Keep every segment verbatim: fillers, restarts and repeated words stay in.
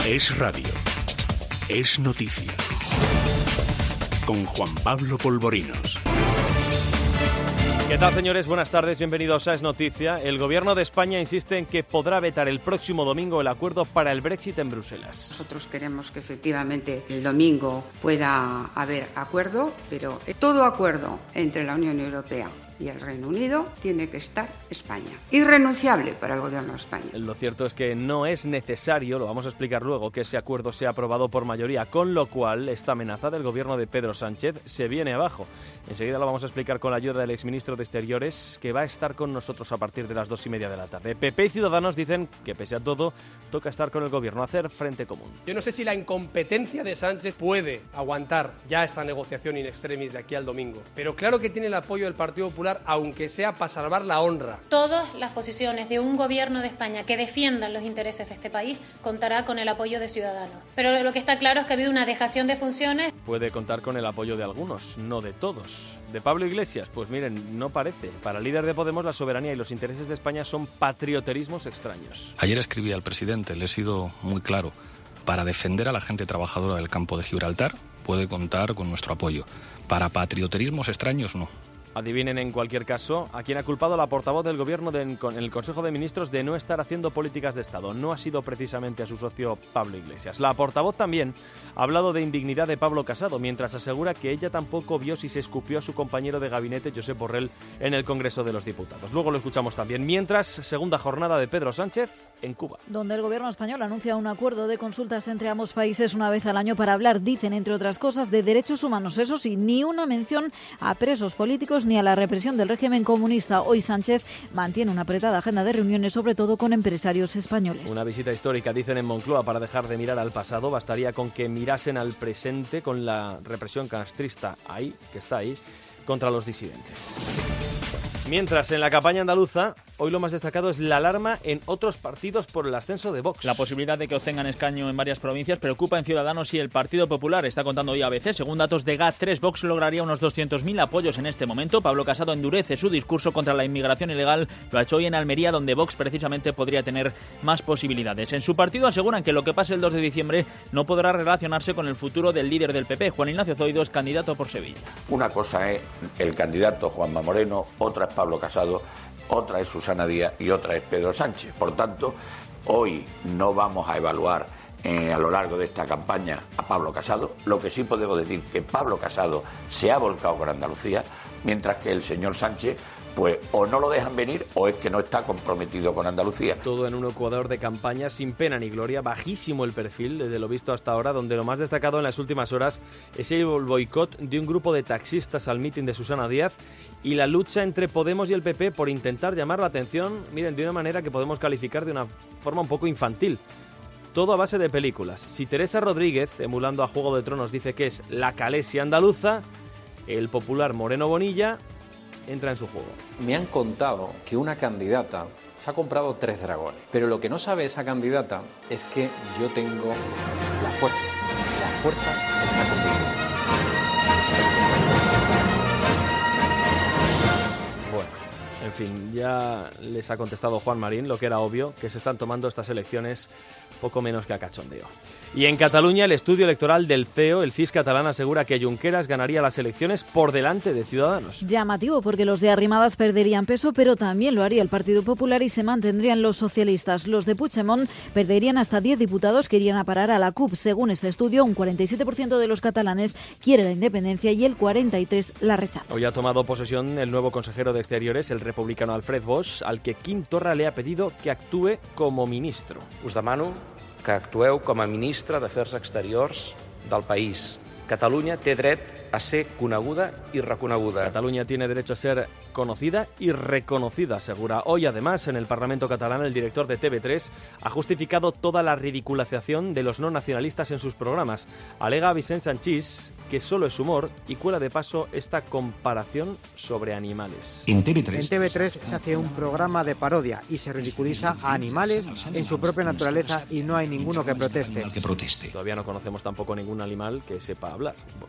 Es radio. Es noticia. Con Juan Pablo Polvorinos. ¿Qué tal, señores? Buenas tardes, bienvenidos a Es Noticia. El gobierno de España insiste en que podrá vetar el próximo domingo el acuerdo para el Brexit en Bruselas. Nosotros queremos que efectivamente el domingo pueda haber acuerdo, pero todo acuerdo entre la Unión Europea y el Reino Unido tiene que estar España. Irrenunciable para el gobierno de España. Lo cierto es que no es necesario, lo vamos a explicar luego, que ese acuerdo sea aprobado por mayoría, con lo cual esta amenaza del gobierno de Pedro Sánchez se viene abajo. Enseguida lo vamos a explicar con la ayuda del exministro de Exteriores, que va a estar con nosotros a partir de las dos y media de la tarde. P P y Ciudadanos dicen que pese a todo toca estar con el gobierno, hacer frente común. Yo no sé si la incompetencia de Sánchez puede aguantar ya esta negociación in extremis de aquí al domingo, pero claro que tiene el apoyo del Partido Popular, aunque sea para salvar la honra. Todas las posiciones de un gobierno de España que defiendan los intereses de este país contará con el apoyo de Ciudadanos. Pero lo que está claro es que ha habido una dejación de funciones. Puede contar con el apoyo de algunos, no de todos. ¿De Pablo Iglesias? Pues miren, no parece. Para el líder de Podemos, la soberanía y los intereses de España son patrioterismos extraños. Ayer escribí al presidente, le he sido muy claro. Para defender a la gente trabajadora del campo de Gibraltar, puede contar con nuestro apoyo. Para patrioterismos extraños, no. Adivinen en cualquier caso a quién ha culpado la portavoz del Gobierno de, en el Consejo de Ministros de no estar haciendo políticas de Estado. No ha sido precisamente a su socio Pablo Iglesias. La portavoz también ha hablado de indignidad de Pablo Casado, mientras asegura que ella tampoco vio si se escupió a su compañero de gabinete, Josep Borrell, en el Congreso de los Diputados. Luego lo escuchamos también. Mientras, segunda jornada de Pedro Sánchez en Cuba. Donde el Gobierno español anuncia un acuerdo de consultas entre ambos países una vez al año para hablar, dicen, entre otras cosas, de derechos humanos. Eso sí, ni una mención a presos políticos ni a la represión del régimen comunista. Hoy Sánchez mantiene una apretada agenda de reuniones, sobre todo con empresarios españoles. Una visita histórica, dicen en Moncloa, para dejar de mirar al pasado. Bastaría con que mirasen al presente con la represión castrista ahí, que está ahí, contra los disidentes. Mientras, en la campaña andaluza, hoy lo más destacado es la alarma en otros partidos por el ascenso de Vox. La posibilidad de que obtengan escaño en varias provincias preocupa en Ciudadanos y el Partido Popular. Está contando hoy A B C. Según datos de G A T tres, Vox lograría unos doscientos mil apoyos en este momento. Pablo Casado endurece su discurso contra la inmigración ilegal. Lo ha hecho hoy en Almería, donde Vox precisamente podría tener más posibilidades. En su partido aseguran que lo que pase el dos de diciembre no podrá relacionarse con el futuro del líder del P P, Juan Ignacio Zoidos, candidato por Sevilla. Una cosa es el candidato Juanma Moreno, otra es Pablo Casado, otra es Susana Díaz y otra es Pedro Sánchez. Por tanto, hoy no vamos a evaluar eh, a lo largo de esta campaña a Pablo Casado. Lo que sí podemos decir es que Pablo Casado se ha volcado con Andalucía, mientras que el señor Sánchez, pues o no lo dejan venir o es que no está comprometido con Andalucía. Todo en un ecuador de campaña sin pena ni gloria, bajísimo el perfil desde lo visto hasta ahora, donde lo más destacado en las últimas horas es el boicot de un grupo de taxistas al mitin de Susana Díaz y la lucha entre Podemos y el P P por intentar llamar la atención, miren, de una manera que podemos calificar de una forma un poco infantil. Todo a base de películas. Si Teresa Rodríguez, emulando a Juego de Tronos, dice que es la Calesia andaluza, el popular Moreno Bonilla entra en su juego. Me han contado que una candidata se ha comprado tres dragones, pero lo que no sabe esa candidata es que yo tengo la fuerza. La fuerza está conmigo. Bueno, en fin, ya les ha contestado Juan Marín lo que era obvio, que se están tomando estas elecciones poco menos que a cachondeo. Y en Cataluña, el estudio electoral del C E O, el C I S catalán, asegura que Junqueras ganaría las elecciones por delante de Ciudadanos. Llamativo, porque los de Arrimadas perderían peso, pero también lo haría el Partido Popular y se mantendrían los socialistas. Los de Puigdemont perderían hasta diez diputados que irían a parar a la C U P. Según este estudio, un cuarenta y siete por ciento de los catalanes quiere la independencia y el cuarenta y tres por ciento la rechaza. Hoy ha tomado posesión el nuevo consejero de Exteriores, el republicano Alfred Bosch, al que Quim Torra le ha pedido que actúe como ministro. Us demano que actueu com a ministre d'Afers Exteriors del país. Catalunya té dret a ser coneguda y reconeguda. Cataluña tiene derecho a ser conocida y reconocida, asegura. Hoy, además, en el Parlamento catalán, el director de T V tres ha justificado toda la ridiculización de los no nacionalistas en sus programas. Alega a Vicent Sanchís que solo es humor y cuela de paso esta comparación sobre animales. En T V tres. En T V tres se hace un programa de parodia y se ridiculiza a animales en su propia naturaleza y no hay ninguno que proteste. que proteste. Todavía no conocemos tampoco ningún animal que sepa hablar.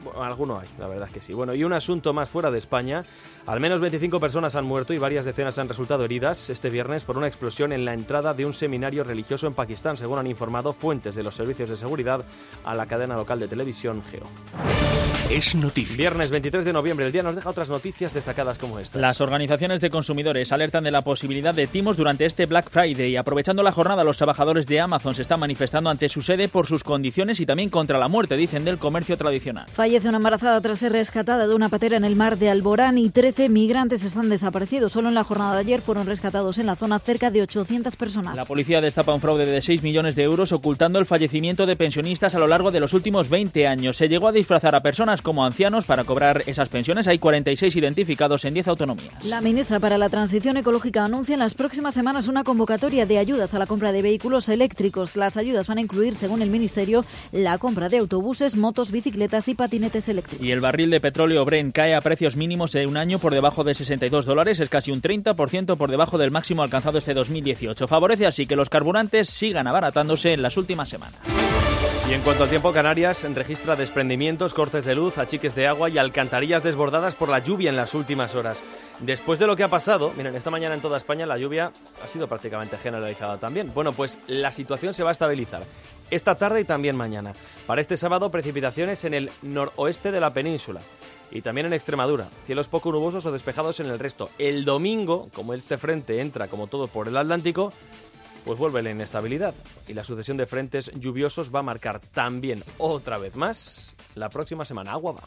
Bueno, alguno hay, la verdad es que sí. Bueno, y un asunto más fuera de España. Al menos veinticinco personas han muerto y varias decenas han resultado heridas este viernes por una explosión en la entrada de un seminario religioso en Pakistán, según han informado fuentes de los servicios de seguridad a la cadena local de televisión Geo. Es noticia. Viernes veintitrés de noviembre, el día nos deja otras noticias destacadas como estas. Las organizaciones de consumidores alertan de la posibilidad de timos durante este Black Friday. Aprovechando la jornada, los trabajadores de Amazon se están manifestando ante su sede por sus condiciones y también contra la muerte, dicen, del comercio tradicional. Fallece una embarazada tras ser rescatada de una patera en el mar de Alborán y trece migrantes están desaparecidos. Solo en la jornada de ayer fueron rescatados en la zona cerca de ochocientas personas. La policía destapa un fraude de seis millones de euros ocultando el fallecimiento de pensionistas a lo largo de los últimos veinte años. Se llegó a disfrazar a personas como ancianos para cobrar esas pensiones. Hay cuarenta y seis identificados en diez autonomías. La ministra para la Transición Ecológica anuncia en las próximas semanas una convocatoria de ayudas a la compra de vehículos eléctricos. Las ayudas van a incluir, según el Ministerio, la compra de autobuses, motos, bicicletas y patinetes eléctricos. Y el barril de petróleo Brent cae a precios mínimos de un año por debajo de sesenta y dos dólares. Es casi un treinta por ciento por debajo del máximo alcanzado este dos mil dieciocho. Favorece así que los carburantes sigan abaratándose en las últimas semanas. Y en cuanto al tiempo, Canarias registra desprendimientos, cortes de luz, achiques de agua y alcantarillas desbordadas por la lluvia en las últimas horas. Después de lo que ha pasado, miren, esta mañana en toda España la lluvia ha sido prácticamente generalizada también. Bueno, pues la situación se va a estabilizar esta tarde y también mañana. Para este sábado, precipitaciones en el noroeste de la península y también en Extremadura. Cielos poco nubosos o despejados en el resto. El domingo, como este frente entra como todo por el Atlántico, pues vuelve la inestabilidad y la sucesión de frentes lluviosos va a marcar también otra vez más la próxima semana. Agua va.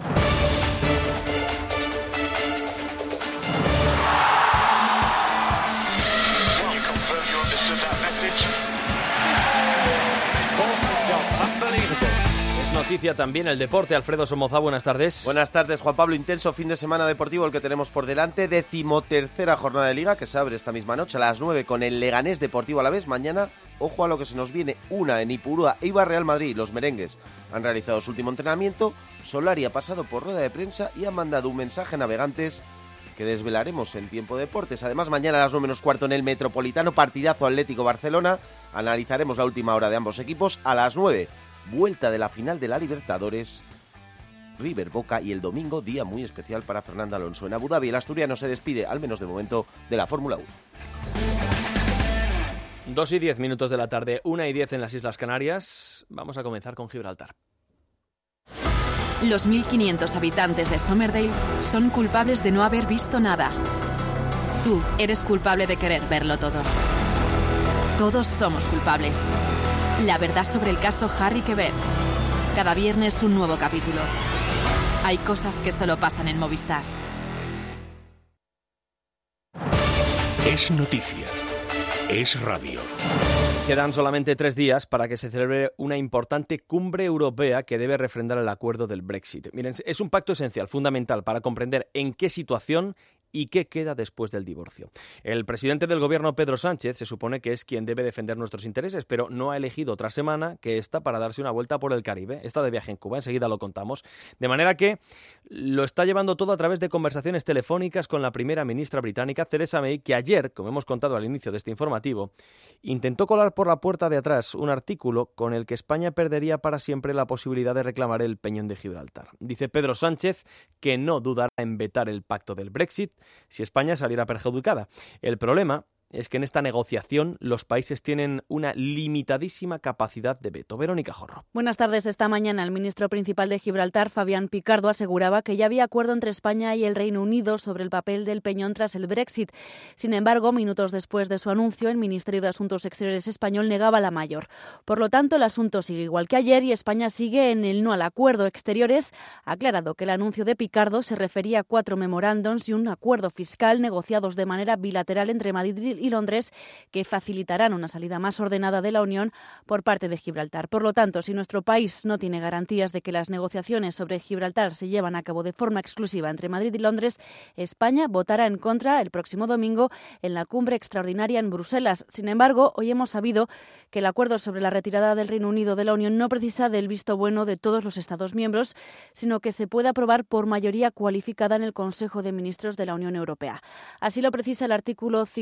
Noticia también el deporte. Alfredo Somoza, buenas tardes. Buenas tardes, Juan Pablo. Intenso fin de semana deportivo el que tenemos por delante. Decimotercera jornada de Liga que se abre esta misma noche a las nueve con el Leganés Deportivo Alavés. Mañana, ojo a lo que se nos viene, una en Ipurúa, Eibar Real Madrid. Los merengues han realizado su último entrenamiento. Solari ha pasado por rueda de prensa y ha mandado un mensaje a navegantes que desvelaremos en Tiempo Deportes. Además, mañana a las nueve menos cuarto en el Metropolitano, partidazo Atlético Barcelona. Analizaremos la última hora de ambos equipos. A las nueve, vuelta de la final de la Libertadores, River Boca, y el domingo día muy especial para Fernando Alonso. En Abu Dhabi el asturiano se despide, al menos de momento, de la Fórmula uno. Dos y diez minutos de la tarde, una y diez en las Islas Canarias. Vamos a comenzar con Gibraltar. Los mil quinientos habitantes de Somerdale son culpables de no haber visto nada. Tú eres culpable de querer verlo todo. Todos somos culpables. La verdad sobre el caso Harry Quebert. Cada viernes un nuevo capítulo. Hay cosas que solo pasan en Movistar. Es noticia. Es radio. Quedan solamente tres días para que se celebre una importante cumbre europea que debe refrendar el acuerdo del Brexit. Miren, es un pacto esencial, fundamental, para comprender en qué situación y qué queda después del divorcio. El presidente del gobierno, Pedro Sánchez, se supone que es quien debe defender nuestros intereses, pero no ha elegido otra semana que esta para darse una vuelta por el Caribe. Está de viaje en Cuba, enseguida lo contamos. De manera que lo está llevando todo a través de conversaciones telefónicas con la primera ministra británica, Theresa May, que ayer, como hemos contado al inicio de este informativo, intentó colar por la puerta de atrás un artículo con el que España perdería para siempre la posibilidad de reclamar el peñón de Gibraltar. Dice Pedro Sánchez que no dudará en vetar el pacto del Brexit si España saliera perjudicada. El problema es que en esta negociación los países tienen una limitadísima capacidad de veto. Verónica Jorro. Buenas tardes. Esta mañana el ministro principal de Gibraltar, Fabián Picardo, aseguraba que ya había acuerdo entre España y el Reino Unido sobre el papel del peñón tras el Brexit. Sin embargo, minutos después de su anuncio, el Ministerio de Asuntos Exteriores español negaba la mayor. Por lo tanto, el asunto sigue igual que ayer y España sigue en el no al acuerdo. Exteriores ha aclarado que el anuncio de Picardo se refería a cuatro memorándums y un acuerdo fiscal negociados de manera bilateral entre Madrid y Londres que facilitarán una salida más ordenada de la Unión por parte de Gibraltar. Por lo tanto, si nuestro país no tiene garantías de que las negociaciones sobre Gibraltar se llevan a cabo de forma exclusiva entre Madrid y Londres, España votará en contra el próximo domingo en la cumbre extraordinaria en Bruselas. Sin embargo, hoy hemos sabido que el acuerdo sobre la retirada del Reino Unido de la Unión no precisa del visto bueno de todos los Estados miembros, sino que se puede aprobar por mayoría cualificada en el Consejo de Ministros de la Unión Europea. Así lo precisa el artículo cincuenta del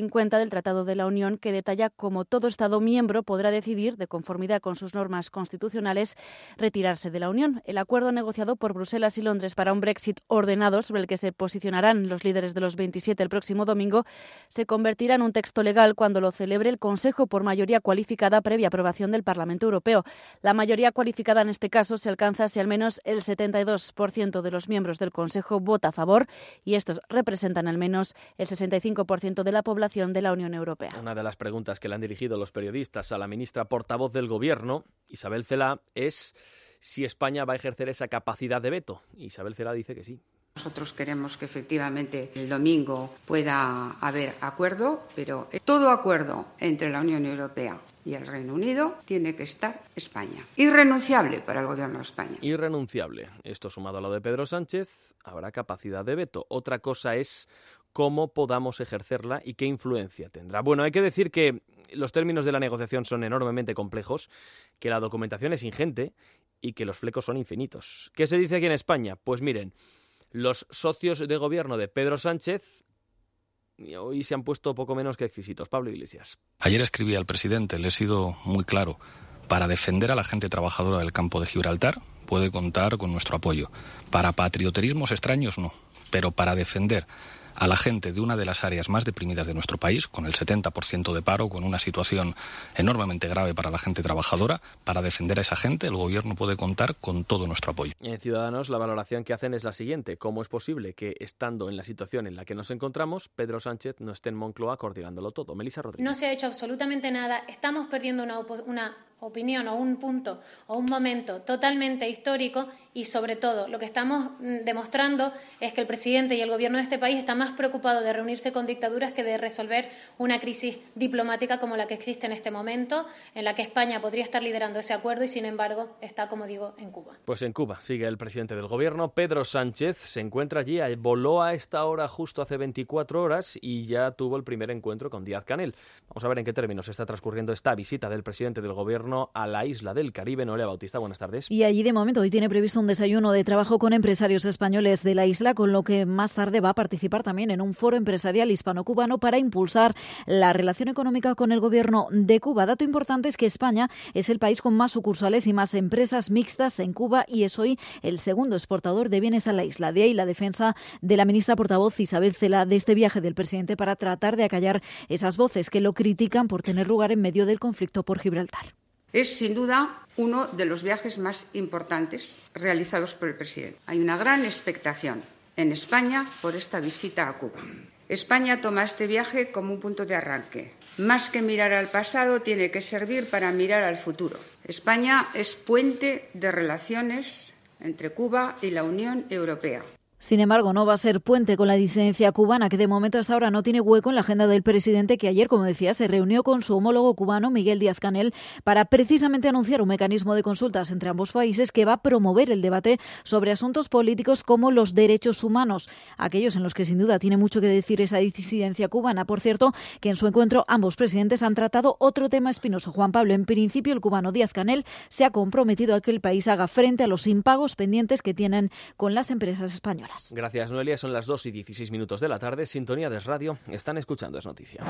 Tratado de la Unión, que detalla cómo todo Estado miembro podrá decidir, de conformidad con sus normas constitucionales, retirarse de la Unión. El acuerdo negociado por Bruselas y Londres para un Brexit ordenado, sobre el que se posicionarán los líderes de los veintisiete el próximo domingo, se convertirá en un texto legal cuando lo celebre el Consejo por mayoría cualificada previa aprobación del Parlamento Europeo. La mayoría cualificada en este caso se alcanza si al menos el setenta y dos por ciento de los miembros del Consejo vota a favor, y estos representan al menos el sesenta y cinco por ciento de la población de la Unión Europea. Una de las preguntas que le han dirigido los periodistas a la ministra portavoz del Gobierno, Isabel Celaá, es si España va a ejercer esa capacidad de veto. Isabel Celaá dice que sí. Nosotros queremos que efectivamente el domingo pueda haber acuerdo, pero todo acuerdo entre la Unión Europea y el Reino Unido tiene que estar España. Irrenunciable para el Gobierno de España. Irrenunciable. Esto sumado a lo de Pedro Sánchez, habrá capacidad de veto. Otra cosa es cómo podamos ejercerla y qué influencia tendrá. Bueno, hay que decir que los términos de la negociación son enormemente complejos, que la documentación es ingente y que los flecos son infinitos. ¿Qué se dice aquí en España? Pues miren, los socios de gobierno de Pedro Sánchez hoy se han puesto poco menos que exquisitos. Pablo Iglesias. Ayer escribí al presidente, le he sido muy claro. Para defender a la gente trabajadora del campo de Gibraltar puede contar con nuestro apoyo. Para patrioterismos extraños no, pero para defender a la gente de una de las áreas más deprimidas de nuestro país, con el setenta por ciento de paro, con una situación enormemente grave para la gente trabajadora, para defender a esa gente el Gobierno puede contar con todo nuestro apoyo. En Ciudadanos la valoración que hacen es la siguiente: ¿cómo es posible que, estando en la situación en la que nos encontramos, Pedro Sánchez no esté en Moncloa coordinándolo todo? Melissa Rodríguez. No se ha hecho absolutamente nada, estamos perdiendo una, una opinión o un punto o un momento totalmente histórico, y sobre todo lo que estamos demostrando es que el presidente y el Gobierno de este país están más preocupados de reunirse con dictaduras que de resolver una crisis diplomática como la que existe en este momento, en la que España podría estar liderando ese acuerdo y, sin embargo, está, como digo, en Cuba. Pues en Cuba sigue el presidente del Gobierno, Pedro Sánchez, se encuentra allí, voló a esta hora justo hace veinticuatro horas y ya tuvo el primer encuentro con Díaz-Canel. Vamos a ver en qué términos está transcurriendo esta visita del presidente del Gobierno a la isla del Caribe. Noelia Bautista, buenas tardes. Y allí de momento hoy tiene previsto un desayuno de trabajo con empresarios españoles de la isla, con lo que más tarde va a participar también en un foro empresarial hispano-cubano para impulsar la relación económica con el Gobierno de Cuba. Dato importante es que España es el país con más sucursales y más empresas mixtas en Cuba y es hoy el segundo exportador de bienes a la isla. De ahí la defensa de la ministra portavoz Isabel Celaá de este viaje del presidente para tratar de acallar esas voces que lo critican por tener lugar en medio del conflicto por Gibraltar. Es, sin duda, uno de los viajes más importantes realizados por el presidente. Hay una gran expectación en España por esta visita a Cuba. España toma este viaje como un punto de arranque. Más que mirar al pasado, tiene que servir para mirar al futuro. España es puente de relaciones entre Cuba y la Unión Europea. Sin embargo, no va a ser puente con la disidencia cubana, que de momento hasta ahora no tiene hueco en la agenda del presidente, que ayer, como decía, se reunió con su homólogo cubano, Miguel Díaz-Canel, para precisamente anunciar un mecanismo de consultas entre ambos países que va a promover el debate sobre asuntos políticos como los derechos humanos, aquellos en los que sin duda tiene mucho que decir esa disidencia cubana. Por cierto, que en su encuentro ambos presidentes han tratado otro tema espinoso. Juan Pablo, en principio el cubano Díaz-Canel se ha comprometido a que el país haga frente a los impagos pendientes que tienen con las empresas españolas. Gracias, Noelia. Son las dos y dieciséis minutos de la tarde. Sintonía de Es Radio. Están escuchando Es Noticia.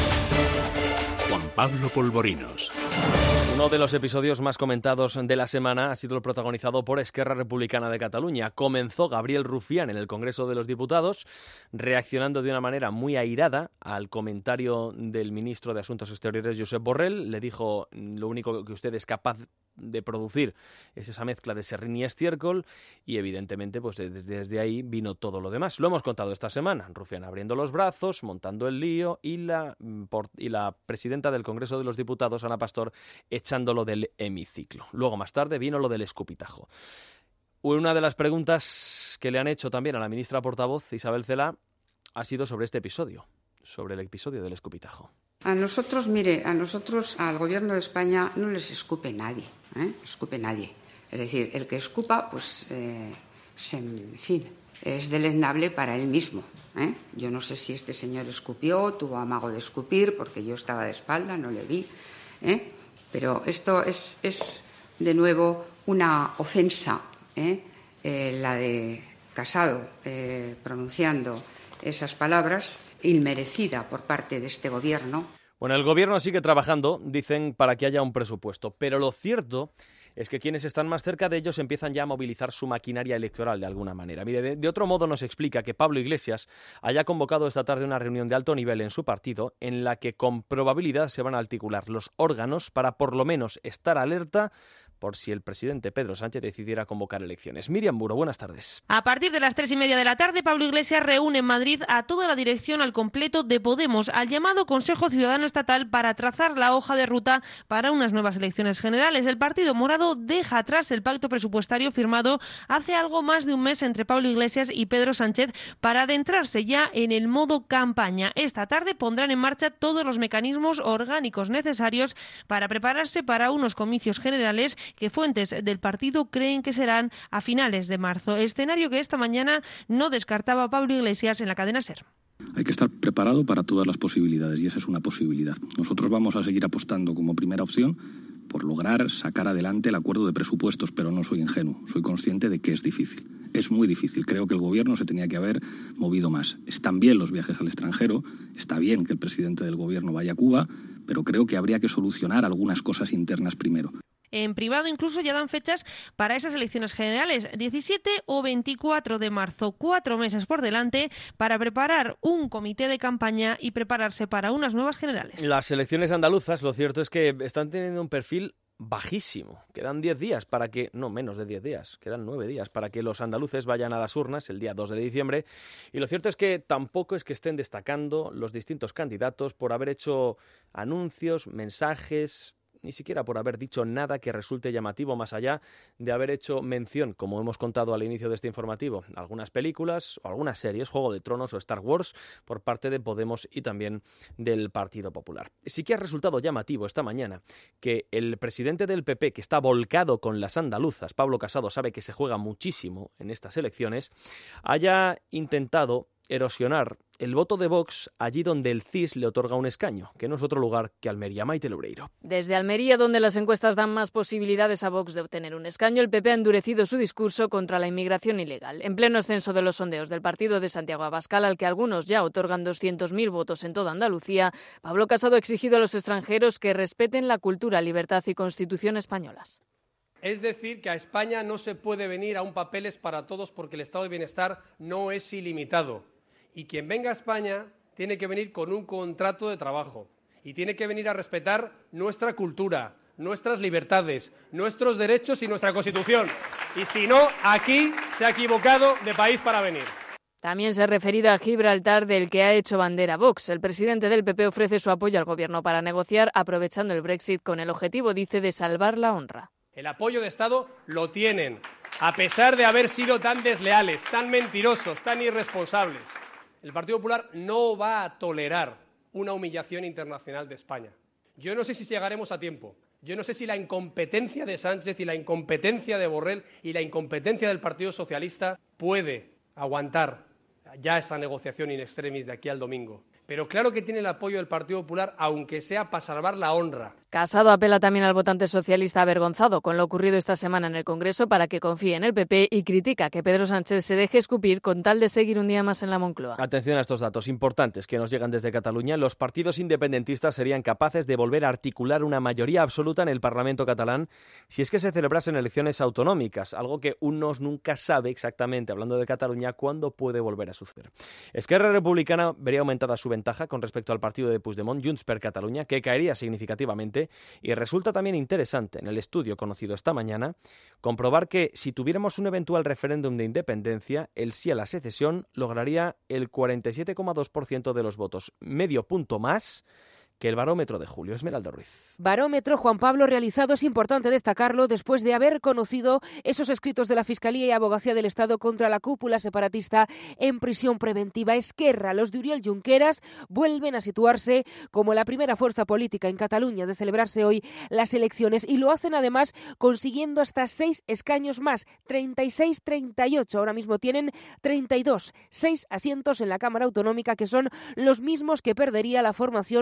Juan Pablo Polvorinos. Uno de los episodios más comentados de la semana ha sido el protagonizado por Esquerra Republicana de Cataluña. Comenzó Gabriel Rufián en el Congreso de los Diputados, reaccionando de una manera muy airada al comentario del ministro de Asuntos Exteriores, Josep Borrell. Le dijo: lo único que usted es capaz de producir es esa mezcla de serrín y estiércol, y evidentemente pues desde, desde ahí vino todo lo demás. Lo hemos contado esta semana. Rufián abriendo los brazos, montando el lío, y la, por, y la presidenta del Congreso de los Diputados, Ana Pastor, echándolo del hemiciclo. Luego, más tarde, vino lo del escupitajo. Una de las preguntas que le han hecho también a la ministra portavoz, Isabel Celaá, ha sido sobre este episodio, sobre el episodio del escupitajo. A nosotros, mire, a nosotros, al Gobierno de España, no les escupe nadie, ¿eh? Escupe nadie. Es decir, el que escupa, pues, eh, se, en fin, es deleznable para él mismo, ¿eh? Yo no sé si este señor escupió, tuvo amago de escupir, porque yo estaba de espalda, no le vi, ¿eh? Pero esto es, es de nuevo, una ofensa, ¿eh? Eh, la de Casado, eh, pronunciando esas palabras, inmerecida por parte de este Gobierno. Bueno, el Gobierno sigue trabajando, dicen, para que haya un presupuesto, pero lo cierto es que quienes están más cerca de ellos empiezan ya a movilizar su maquinaria electoral de alguna manera. Mire, de, de otro modo nos explica que Pablo Iglesias haya convocado esta tarde una reunión de alto nivel en su partido en la que con probabilidad se van a articular los órganos para por lo menos estar alerta por si el presidente Pedro Sánchez decidiera convocar elecciones. Miriam Buro, buenas tardes. A partir de las tres y media de la tarde, Pablo Iglesias reúne en Madrid a toda la dirección al completo de Podemos, al llamado Consejo Ciudadano Estatal, para trazar la hoja de ruta para unas nuevas elecciones generales. El Partido Morado deja atrás el pacto presupuestario firmado hace algo más de un mes entre Pablo Iglesias y Pedro Sánchez para adentrarse ya en el modo campaña. Esta tarde pondrán en marcha todos los mecanismos orgánicos necesarios para prepararse para unos comicios generales que fuentes del partido creen que serán a finales de marzo, escenario que esta mañana no descartaba Pablo Iglesias en la cadena SER. Hay que estar preparado para todas las posibilidades y esa es una posibilidad. Nosotros vamos a seguir apostando como primera opción por lograr sacar adelante el acuerdo de presupuestos, pero no soy ingenuo, soy consciente de que es difícil. Es muy difícil, creo que el Gobierno se tenía que haber movido más. Están bien los viajes al extranjero, está bien que el presidente del Gobierno vaya a Cuba, pero creo que habría que solucionar algunas cosas internas primero. En privado incluso ya dan fechas para esas elecciones generales, diecisiete o veinticuatro de marzo, cuatro meses por delante para preparar un comité de campaña y prepararse para unas nuevas generales. Las elecciones andaluzas, lo cierto es que están teniendo un perfil bajísimo. Quedan diez días para que, no menos de diez días, quedan nueve días para que los andaluces vayan a las urnas el día dos de diciembre. Y lo cierto es que tampoco es que estén destacando los distintos candidatos por haber hecho anuncios, mensajes, ni siquiera por haber dicho nada que resulte llamativo más allá de haber hecho mención, como hemos contado al inicio de este informativo, algunas películas o algunas series, Juego de Tronos o Star Wars, por parte de Podemos y también del Partido Popular. Sí que ha resultado llamativo esta mañana que el presidente del P P, que está volcado con las andaluzas, Pablo Casado, sabe que se juega muchísimo en estas elecciones, haya intentado erosionar el voto de Vox allí donde el C I S le otorga un escaño, que no es otro lugar que Almería. Maite Loureiro. Desde Almería, donde las encuestas dan más posibilidades a Vox de obtener un escaño, el P P ha endurecido su discurso contra la inmigración ilegal. En pleno ascenso de los sondeos del partido de Santiago Abascal, al que algunos ya otorgan doscientos mil votos en toda Andalucía, Pablo Casado ha exigido a los extranjeros que respeten la cultura, libertad y constitución españolas. Es decir, que a España no se puede venir a un papeles para todos porque el estado de bienestar no es ilimitado. Y quien venga a España tiene que venir con un contrato de trabajo y tiene que venir a respetar nuestra cultura, nuestras libertades, nuestros derechos y nuestra Constitución. Y si no, aquí se ha equivocado de país para venir. También se ha referido a Gibraltar, del que ha hecho bandera Vox. El presidente del P P ofrece su apoyo al Gobierno para negociar, aprovechando el Brexit con el objetivo, dice, de salvar la honra. El apoyo de Estado lo tienen, a pesar de haber sido tan desleales, tan mentirosos, tan irresponsables. El Partido Popular no va a tolerar una humillación internacional de España. Yo no sé si llegaremos a tiempo. Yo no sé si la incompetencia de Sánchez y la incompetencia de Borrell y la incompetencia del Partido Socialista puede aguantar ya esta negociación in extremis de aquí al domingo. Pero claro que tiene el apoyo del Partido Popular, aunque sea para salvar la honra. Casado apela también al votante socialista avergonzado con lo ocurrido esta semana en el Congreso para que confíe en el P P y critica que Pedro Sánchez se deje escupir con tal de seguir un día más en la Moncloa. Atención a estos datos importantes que nos llegan desde Cataluña. Los partidos independentistas serían capaces de volver a articular una mayoría absoluta en el Parlamento catalán si es que se celebrasen elecciones autonómicas, algo que uno nunca sabe exactamente, hablando de Cataluña, cuándo puede volver a suceder. Esquerra Republicana vería aumentada su ventaja con respecto al partido de Puigdemont, Junts per Catalunya, que caería significativamente. Y resulta también interesante en el estudio conocido esta mañana comprobar que si tuviéramos un eventual referéndum de independencia, el sí a la secesión lograría el cuarenta y siete coma dos por ciento de los votos, medio punto más que el barómetro de julio. Esmeralda Ruiz. Barómetro, Juan Pablo, realizado, es importante destacarlo, después de haber conocido esos escritos de la Fiscalía y Abogacía del Estado contra la cúpula separatista en prisión preventiva. Esquerra, los de Oriol Junqueras, vuelven a situarse como la primera fuerza política en Cataluña de celebrarse hoy las elecciones y lo hacen además consiguiendo hasta seis escaños más, treinta y seis a treinta y ocho. Ahora mismo tienen treinta y dos, seis asientos en la Cámara Autonómica que son los mismos que perdería la formación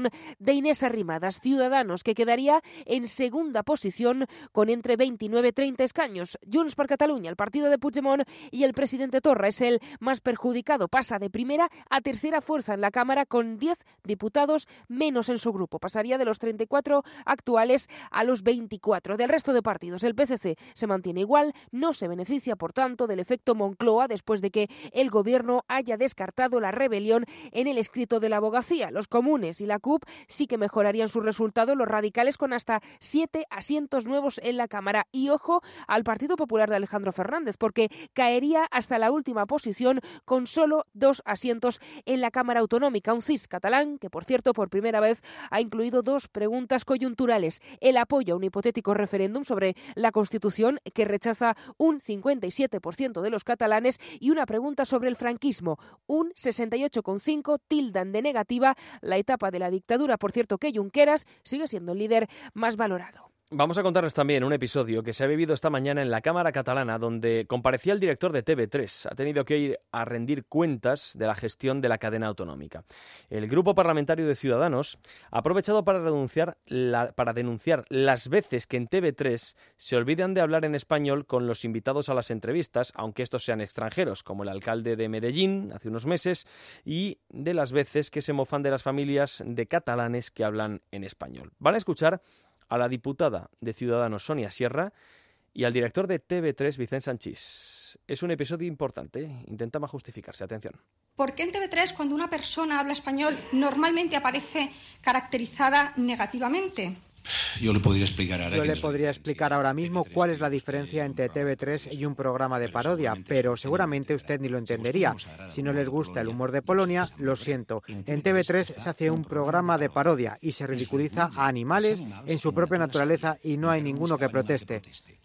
de Inés Arrimadas, Ciudadanos, que quedaría en segunda posición con entre veintinueve y treinta escaños. Junts per Catalunya, el partido de Puigdemont y el presidente Torra, es el más perjudicado. Pasa de primera a tercera fuerza en la Cámara con diez diputados menos en su grupo. Pasaría de los treinta y cuatro actuales a los veinticuatro. Del resto de partidos, el P C C se mantiene igual, no se beneficia, por tanto, del efecto Moncloa después de que el gobierno haya descartado la rebelión en el escrito de la abogacía. Los comunes y la C U P sí que mejorarían su resultado, los radicales con hasta siete asientos nuevos en la Cámara. Y ojo al Partido Popular de Alejandro Fernández, porque caería hasta la última posición con solo dos asientos en la Cámara Autonómica. Un C I S catalán que, por cierto, por primera vez ha incluido dos preguntas coyunturales. El apoyo a un hipotético referéndum sobre la Constitución, que rechaza un cincuenta y siete por ciento de los catalanes, y una pregunta sobre el franquismo. Un sesenta y ocho coma cinco por ciento tildan de negativa la etapa de la dictadura. Por cierto, que Junqueras sigue siendo el líder más valorado. Vamos a contarles también un episodio que se ha vivido esta mañana en la Cámara Catalana, donde comparecía el director de T V tres. Ha tenido que ir a rendir cuentas de la gestión de la cadena autonómica. El Grupo Parlamentario de Ciudadanos ha aprovechado para, denunciar la, para denunciar las veces que en T V tres se olvidan de hablar en español con los invitados a las entrevistas, aunque estos sean extranjeros, como el alcalde de Medellín hace unos meses, y de las veces que se mofan de las familias de catalanes que hablan en español. Van a escuchar a la diputada de Ciudadanos, Sonia Sierra, y al director de T V tres, Vicent Sanchís. Es un episodio importante, ¿eh? Intentaba justificarse. Atención. ¿Por qué en T V tres, cuando una persona habla español, normalmente aparece caracterizada negativamente? Yo le podría explicar ahora, Yo le podría explicar ahora mismo cuál es la diferencia entre T V tres y un programa de parodia, pero seguramente usted ni lo entendería. Si no les gusta el humor de Polonia, lo siento. En T V tres se hace un programa de parodia y se ridiculiza a animales en su propia naturaleza y no hay ninguno que proteste.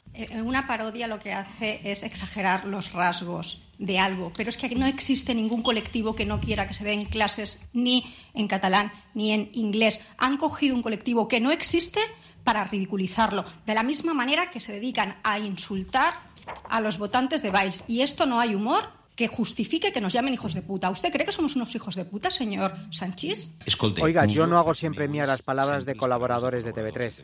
Una parodia lo que hace es exagerar los rasgos de algo, pero es que no existe ningún colectivo que no quiera que se den clases ni en catalán ni en inglés. Han cogido un colectivo que no existe para ridiculizarlo, de la misma manera que se dedican a insultar a los votantes de Valls. Y esto no hay humor que justifique que nos llamen hijos de puta. ¿Usted cree que somos unos hijos de puta, señor Sanchís? Oiga, yo no hago siempre mías las palabras de colaboradores de T V tres.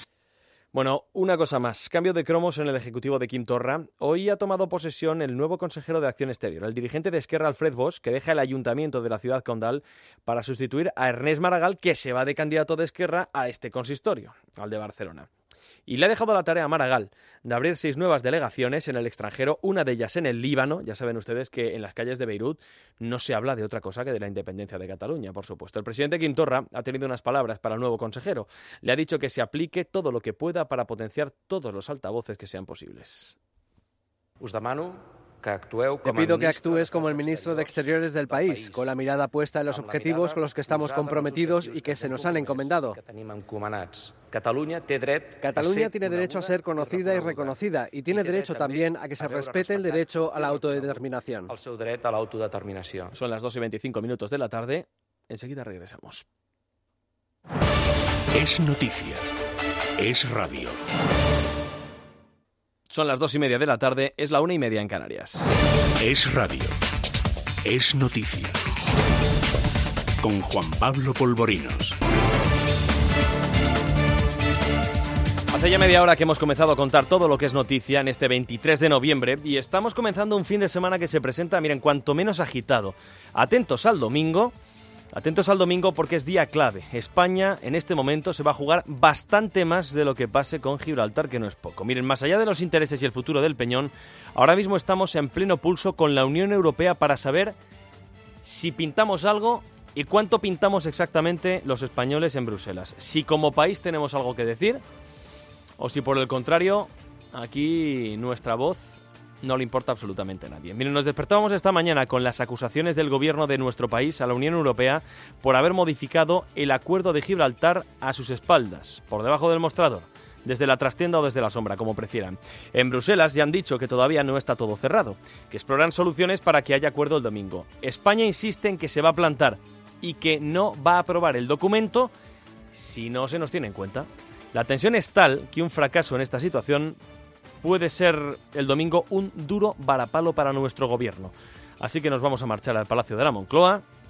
Bueno, una cosa más. Cambio de cromos en el Ejecutivo de Quim Torra. Hoy ha tomado posesión el nuevo consejero de Acción Exterior, el dirigente de Esquerra, Alfred Bosch, que deja el ayuntamiento de la ciudad condal para sustituir a Ernest Maragall, que se va de candidato de Esquerra a este consistorio, al de Barcelona. Y le ha dejado la tarea a Maragall de abrir seis nuevas delegaciones en el extranjero, una de ellas en el Líbano. Ya saben ustedes que en las calles de Beirut no se habla de otra cosa que de la independencia de Cataluña, por supuesto. El presidente Quim Torra ha tenido unas palabras para el nuevo consejero. Le ha dicho que se aplique todo lo que pueda para potenciar todos los altavoces que sean posibles. Us demano que actueu Te pido que actúes como el ministro de Exteriores del país, con la mirada puesta en los objetivos con los que estamos comprometidos y que se nos han encomendado. Cataluña tiene derecho a ser conocida y reconocida, y tiene derecho también a que se respete el derecho a la autodeterminación. Son las dos y veinticinco minutos de la tarde. Enseguida regresamos. Es noticia. Es radio. Son las dos y media de la tarde, es la una y media en Canarias. Es radio. Es noticia. Con Juan Pablo Polvorinos. Hace ya media hora que hemos comenzado a contar todo lo que es noticia en este veintitrés de noviembre y estamos comenzando un fin de semana que se presenta, miren, cuanto menos agitado. Atentos al domingo. Atentos al domingo porque es día clave. España en este momento se va a jugar bastante más de lo que pase con Gibraltar, que no es poco. Miren, más allá de los intereses y el futuro del Peñón, ahora mismo estamos en pleno pulso con la Unión Europea para saber si pintamos algo y cuánto pintamos exactamente los españoles en Bruselas. Si como país tenemos algo que decir o si por el contrario aquí nuestra voz no le importa absolutamente a nadie. Miren, nos despertábamos esta mañana con las acusaciones del gobierno de nuestro país a la Unión Europea por haber modificado el acuerdo de Gibraltar a sus espaldas, por debajo del mostrador, desde la trastienda o desde la sombra, como prefieran. En Bruselas ya han dicho que todavía no está todo cerrado, que exploran soluciones para que haya acuerdo el domingo. España insiste en que se va a plantar y que no va a aprobar el documento si no se nos tiene en cuenta. La tensión es tal que un fracaso en esta situación puede ser el domingo un duro varapalo para nuestro gobierno. Así que nos vamos a marchar al Palacio de la Moncloa,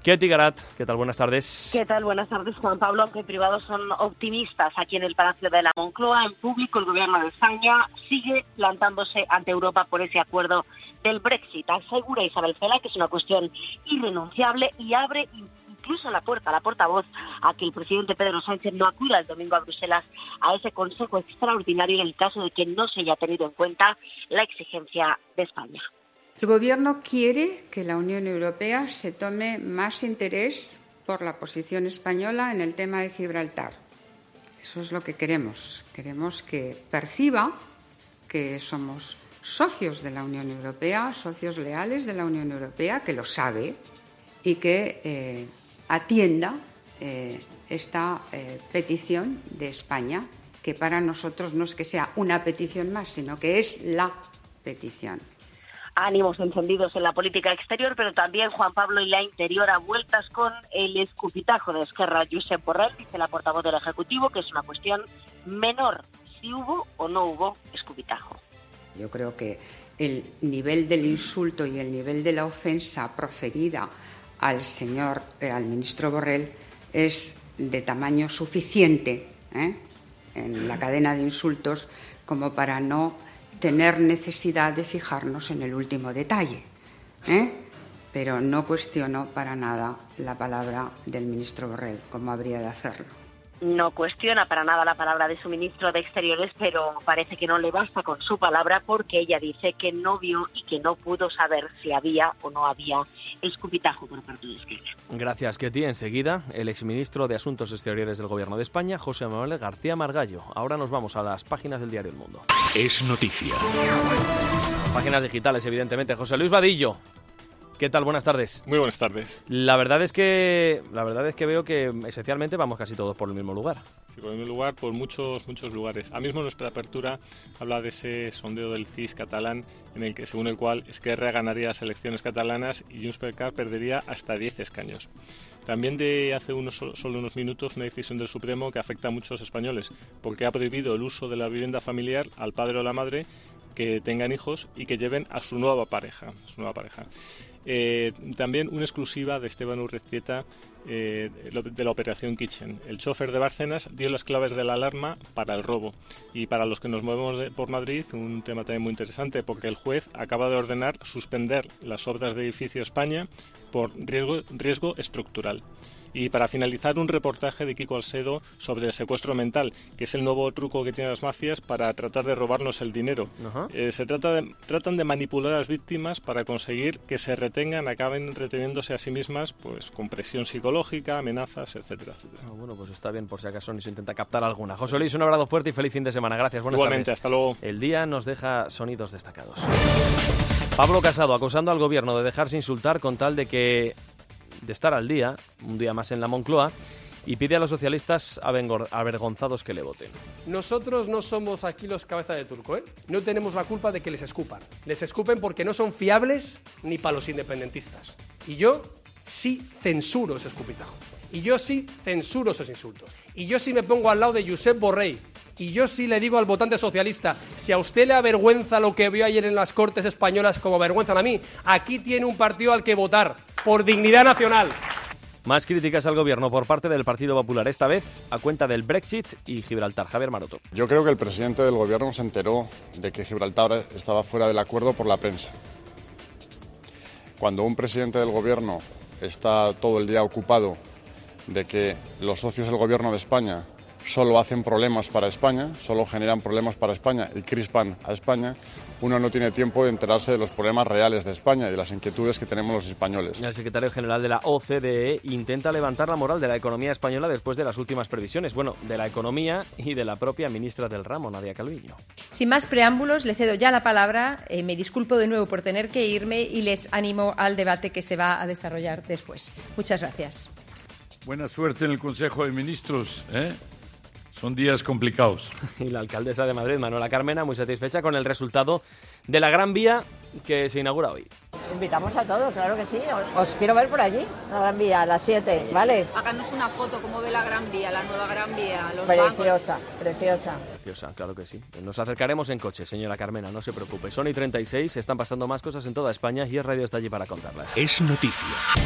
Ketty Garat, ¿qué tal? Buenas tardes. ¿Qué tal? Buenas tardes, Juan Pablo. Aunque privados son optimistas aquí en el Palacio de la Moncloa, en público el Gobierno de España sigue plantándose ante Europa por ese acuerdo del Brexit. Asegura Isabel Celaá que es una cuestión irrenunciable y abre incluso la puerta, la portavoz, a que el presidente Pedro Sánchez no acuda el domingo a Bruselas a ese Consejo Extraordinario en el caso de que no se haya tenido en cuenta la exigencia de España. El Gobierno quiere que la Unión Europea se tome más interés por la posición española en el tema de Gibraltar. Eso es lo que queremos. Queremos que perciba que somos socios de la Unión Europea, socios leales de la Unión Europea, que lo sabe y que eh, atienda eh, esta eh, petición de España, que para nosotros no es que sea una petición más, sino que es la petición. Ánimos encendidos en la política exterior, pero también, Juan Pablo, y la interior a vueltas con el escupitajo de Esquerra. Josep Borrell, dice la portavoz del Ejecutivo, que es una cuestión menor si hubo o no hubo escupitajo. Yo creo que el nivel del insulto y el nivel de la ofensa proferida al señor, eh, al ministro Borrell, es de tamaño suficiente ¿eh? en la cadena de insultos como para no tener necesidad de fijarnos en el último detalle, ¿eh? Pero no cuestiono para nada la palabra del ministro Borrell, como habría de hacerlo. No cuestiona para nada la palabra de su ministro de Exteriores, pero parece que no le basta con su palabra porque ella dice que no vio y que no pudo saber si había o no había escupitajo por parte de Esquerra. Gracias, Ketty. Enseguida, el exministro de Asuntos Exteriores del Gobierno de España, José Manuel García Margallo. Ahora nos vamos a las páginas del diario El Mundo. Es noticia. Páginas digitales, evidentemente. José Luis Vadillo. ¿Qué tal? Buenas tardes. Muy buenas tardes. La verdad es que la verdad es que veo que esencialmente vamos casi todos por el mismo lugar. Sí, por el mismo lugar, por muchos muchos lugares. Ahora mismo nuestra apertura habla de ese sondeo del C I S catalán en el que según el cual Esquerra ganaría las elecciones catalanas y Junts per Cat perdería hasta diez escaños. También de hace unos solo unos minutos una decisión del Supremo que afecta a muchos españoles porque ha prohibido el uso de la vivienda familiar al padre o la madre que tengan hijos y que lleven a su nueva pareja, su nueva pareja. Eh, también una exclusiva de Esteban Urreztieta eh, de la operación Kitchen. El chofer de Bárcenas dio las claves de la alarma para el robo. Y para los que nos movemos de, por Madrid, un tema también muy interesante, porque el juez acaba de ordenar suspender las obras de Edificio España por riesgo, riesgo estructural. Y para finalizar, un reportaje de Kiko Alcedo sobre el secuestro mental, que es el nuevo truco que tienen las mafias para tratar de robarnos el dinero. Uh-huh. Eh, se trata de, tratan de manipular a las víctimas para conseguir que se retengan, acaben reteniéndose a sí mismas, pues con presión psicológica, amenazas, etcétera, etcétera. Oh, bueno, pues está bien por si acaso ni se intenta captar alguna. José Luis, un abrazo fuerte y feliz fin de semana. Gracias, buenas Igualmente, tardes. hasta luego. El día nos deja sonidos destacados. Pablo Casado acusando al gobierno de dejarse insultar con tal de que de estar al día, un día más en la Moncloa, y pide a los socialistas avergonzados que le voten. Nosotros no somos aquí los cabezas de turco, ¿eh? No tenemos la culpa de que les escupan. Les escupen porque no son fiables ni para los independentistas. Y yo sí censuro ese escupitajo. Y yo sí censuro esos insultos. Y yo sí me pongo al lado de Josep Borrell. Y yo sí le digo al votante socialista, si a usted le avergüenza lo que vio ayer en las Cortes Españolas como avergüenzan a mí, aquí tiene un partido al que votar, por dignidad nacional. Más críticas al gobierno por parte del Partido Popular, esta vez a cuenta del Brexit y Gibraltar. Javier Maroto. Yo creo que el presidente del gobierno se enteró de que Gibraltar estaba fuera del acuerdo por la prensa. Cuando un presidente del gobierno está todo el día ocupado de que los socios del gobierno de España solo hacen problemas para España, solo generan problemas para España y crispan a España, uno no tiene tiempo de enterarse de los problemas reales de España y de las inquietudes que tenemos los españoles. El secretario general de la O C D E intenta levantar la moral de la economía española después de las últimas previsiones, bueno, de la economía y de la propia ministra del ramo, Nadia Calviño. Sin más preámbulos, le cedo ya la palabra, eh, me disculpo de nuevo por tener que irme y les animo al debate que se va a desarrollar después. Muchas gracias. Buena suerte en el Consejo de Ministros, ¿eh? Son días complicados. Y la alcaldesa de Madrid, Manuela Carmena, muy satisfecha con el resultado de la Gran Vía que se inaugura hoy. Invitamos a todos, claro que sí. Os quiero ver por allí, la Gran Vía, a las siete, ¿vale? Háganos una foto, cómo ve la Gran Vía, la nueva Gran Vía, los Preciosa, bancos. preciosa. Preciosa, claro que sí. Nos acercaremos en coche, señora Carmena, no se preocupe. Son y treinta y seis, están pasando más cosas en toda España y Es Radio está allí para contarlas. Es noticia.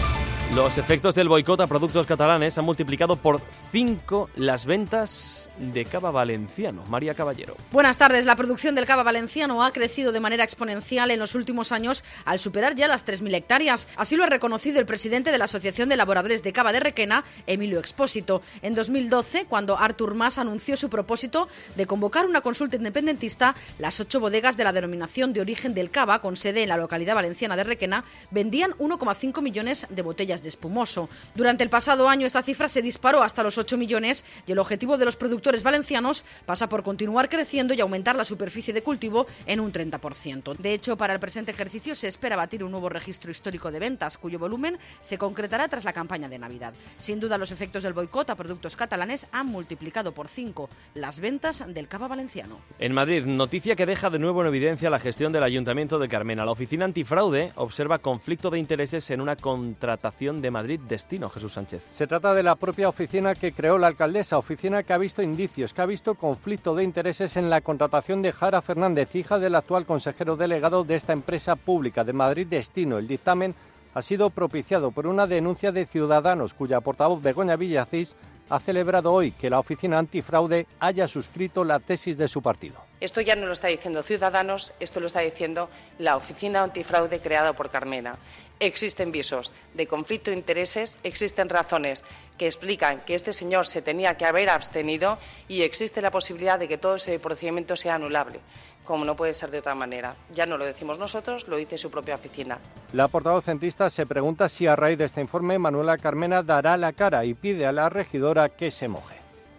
Los efectos del boicot a productos catalanes han multiplicado por cinco las ventas de cava valenciano. María Caballero. Buenas tardes. La producción del cava valenciano ha crecido de manera exponencial en los últimos años al superar ya las tres mil hectáreas. Así lo ha reconocido el presidente de la Asociación de Elaboradores de Cava de Requena, Emilio Expósito, en dos mil doce, cuando Artur Mas anunció su propósito de convocar una consulta independentista. Las ocho bodegas de la denominación de origen del cava, con sede en la localidad valenciana de Requena, vendían uno coma cinco millones de botellas de espumoso. Durante el pasado año esta cifra se disparó hasta los ocho millones y el objetivo de los productores valencianos pasa por continuar creciendo y aumentar la superficie de cultivo en un treinta por ciento. De hecho, para el presente ejercicio se espera batir un nuevo registro histórico de ventas, cuyo volumen se concretará tras la campaña de Navidad. Sin duda, los efectos del boicot a productos catalanes han multiplicado por cinco las ventas del cava valenciano. En Madrid, noticia que deja de nuevo en evidencia la gestión del Ayuntamiento de Carmena. La Oficina Antifraude observa conflicto de intereses en una contratación de Madrid Destino. Jesús Sánchez. Se trata de la propia oficina que creó la alcaldesa, oficina que ha visto indicios, que ha visto conflicto de intereses en la contratación de Jara Fernández, hija del actual consejero delegado de esta empresa pública de Madrid Destino. El dictamen ha sido propiciado por una denuncia de Ciudadanos, cuya portavoz Begoña Villacís ha celebrado hoy que la Oficina Antifraude haya suscrito la tesis de su partido. Esto ya no lo está diciendo Ciudadanos, esto lo está diciendo la Oficina Antifraude creada por Carmena. Existen visos de conflicto de intereses, existen razones que explican que este señor se tenía que haber abstenido y existe la posibilidad de que todo ese procedimiento sea anulable, como no puede ser de otra manera. Ya no lo decimos nosotros, lo dice su propia oficina. La portavoz centrista se pregunta si a raíz de este informe Manuela Carmena dará la cara y pide a la regidora que se moje.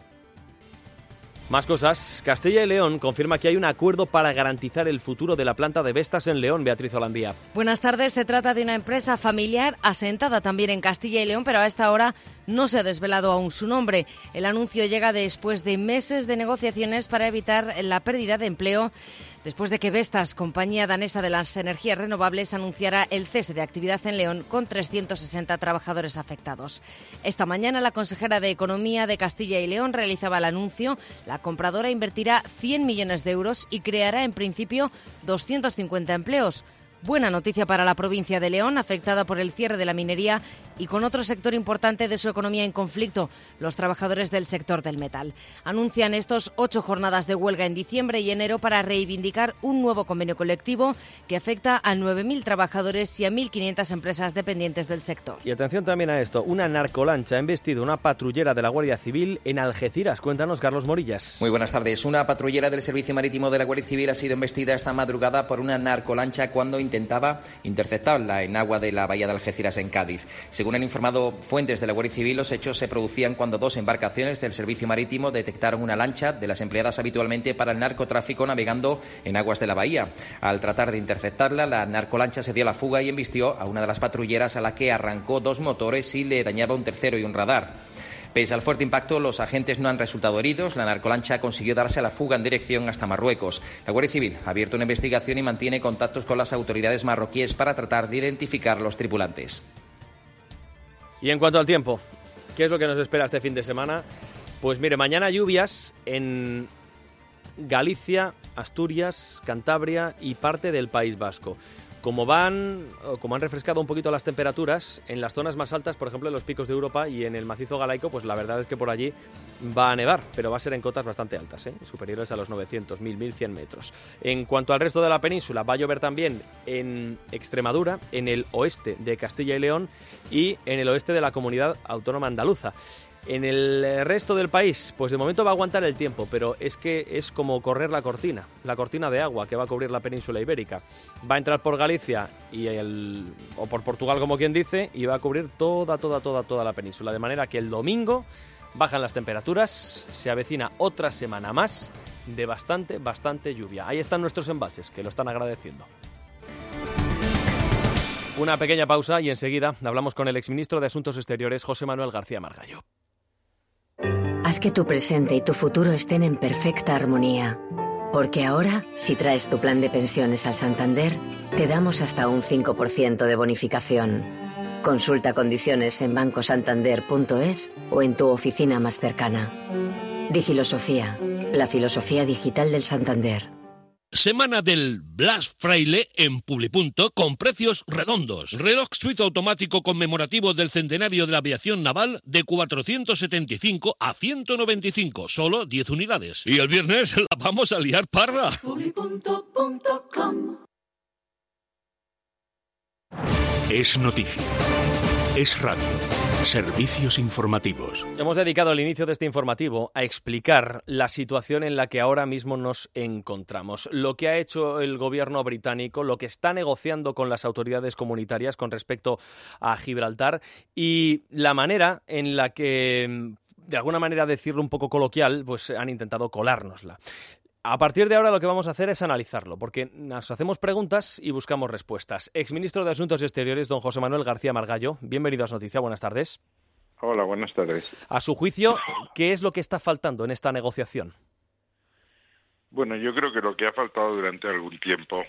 Más cosas. Castilla y León confirma que hay un acuerdo para garantizar el futuro de la planta de Vestas en León. Beatriz Olandía. Buenas tardes. Se trata de una empresa familiar asentada también en Castilla y León, pero a esta hora no se ha desvelado aún su nombre. El anuncio llega después de meses de negociaciones para evitar la pérdida de empleo, después de que Vestas, compañía danesa de las energías renovables, anunciara el cese de actividad en León con trescientos sesenta trabajadores afectados. Esta mañana la consejera de Economía de Castilla y León realizaba el anuncio. La compradora invertirá cien millones de euros y creará en principio doscientos cincuenta empleos. Buena noticia para la provincia de León, afectada por el cierre de la minería y con otro sector importante de su economía en conflicto, los trabajadores del sector del metal. Anuncian estos ocho jornadas de huelga en diciembre y enero para reivindicar un nuevo convenio colectivo que afecta a nueve mil trabajadores y a mil quinientas empresas dependientes del sector. Y atención también a esto, una narcolancha ha embestido una patrullera de la Guardia Civil en Algeciras. Cuéntanos, Carlos Morillas. Muy buenas tardes. Una patrullera del Servicio Marítimo de la Guardia Civil ha sido embestida esta madrugada por una narcolancha cuando intentaba interceptarla en agua de la bahía de Algeciras, en Cádiz. Según han informado fuentes de la Guardia Civil, los hechos se producían cuando dos embarcaciones del Servicio Marítimo detectaron una lancha de las empleadas habitualmente para el narcotráfico navegando en aguas de la bahía. Al tratar de interceptarla, la narcolancha se dio a la fuga y embistió a una de las patrulleras, a la que arrancó dos motores y le dañaba un tercero y un radar. Pese al fuerte impacto, los agentes no han resultado heridos. La narcolancha consiguió darse a la fuga en dirección hasta Marruecos. La Guardia Civil ha abierto una investigación y mantiene contactos con las autoridades marroquíes para tratar de identificar a los tripulantes. Y en cuanto al tiempo, ¿qué es lo que nos espera este fin de semana? Pues mire, mañana lluvias en Galicia, Asturias, Cantabria y parte del País Vasco. Como van, como han refrescado un poquito las temperaturas, en las zonas más altas, por ejemplo en los picos de Europa y en el macizo galaico, pues la verdad es que por allí va a nevar, pero va a ser en cotas bastante altas, ¿eh? superiores a los novecientos, mil, mil cien metros. En cuanto al resto de la península, va a llover también en Extremadura, en el oeste de Castilla y León y en el oeste de la comunidad autónoma andaluza. En el resto del país, pues de momento va a aguantar el tiempo, pero es que es como correr la cortina, la cortina de agua que va a cubrir la península ibérica. Va a entrar por Galicia y el, o por Portugal, como quien dice, y va a cubrir toda, toda, toda, toda la península. De manera que el domingo bajan las temperaturas, se avecina otra semana más de bastante, bastante lluvia. Ahí están nuestros embalses, que lo están agradeciendo. Una pequeña pausa y enseguida hablamos con el exministro de Asuntos Exteriores, José Manuel García Margallo. Haz que tu presente y tu futuro estén en perfecta armonía. Porque ahora, si traes tu plan de pensiones al Santander, te damos hasta un cinco por ciento de bonificación. Consulta condiciones en banco santander punto es o en tu oficina más cercana. Digilosofía, la filosofía digital del Santander. Semana del Black Friday en Publipunto con precios redondos. Reloj suizo automático conmemorativo del centenario de la aviación naval de cuatrocientos setenta y cinco a ciento noventa y cinco, solo diez unidades. Y el viernes la vamos a liar parda. Publipunto punto com. Es noticia. Es radio. Servicios informativos. Hemos dedicado el inicio de este informativo a explicar la situación en la que ahora mismo nos encontramos, lo que ha hecho el gobierno británico, lo que está negociando con las autoridades comunitarias con respecto a Gibraltar y la manera en la que, de alguna manera decirlo un poco coloquial, pues han intentado colárnosla. A partir de ahora lo que vamos a hacer es analizarlo, porque nos hacemos preguntas y buscamos respuestas. Exministro de Asuntos Exteriores, don José Manuel García Margallo, bienvenido a As Noticia, buenas tardes. Hola, buenas tardes. A su juicio, ¿qué es lo que está faltando en esta negociación? Bueno, yo creo que lo que ha faltado durante algún tiempo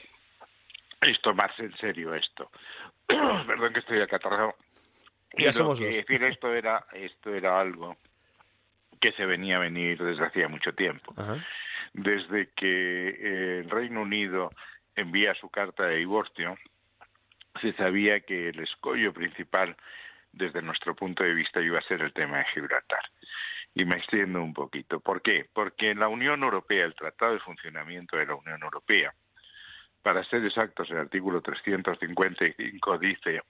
es tomarse en serio esto. Perdón que estoy acatarrado. Ya y somos lo que dos. decir esto era, esto era algo que se venía a venir desde hacía mucho tiempo. Ajá. Desde que eh, el Reino Unido envía su carta de divorcio, se sabía que el escollo principal, desde nuestro punto de vista, iba a ser el tema de Gibraltar. Y me extiendo un poquito. ¿Por qué? Porque en la Unión Europea, el Tratado de Funcionamiento de la Unión Europea, para ser exactos, el artículo trescientos cincuenta y cinco dice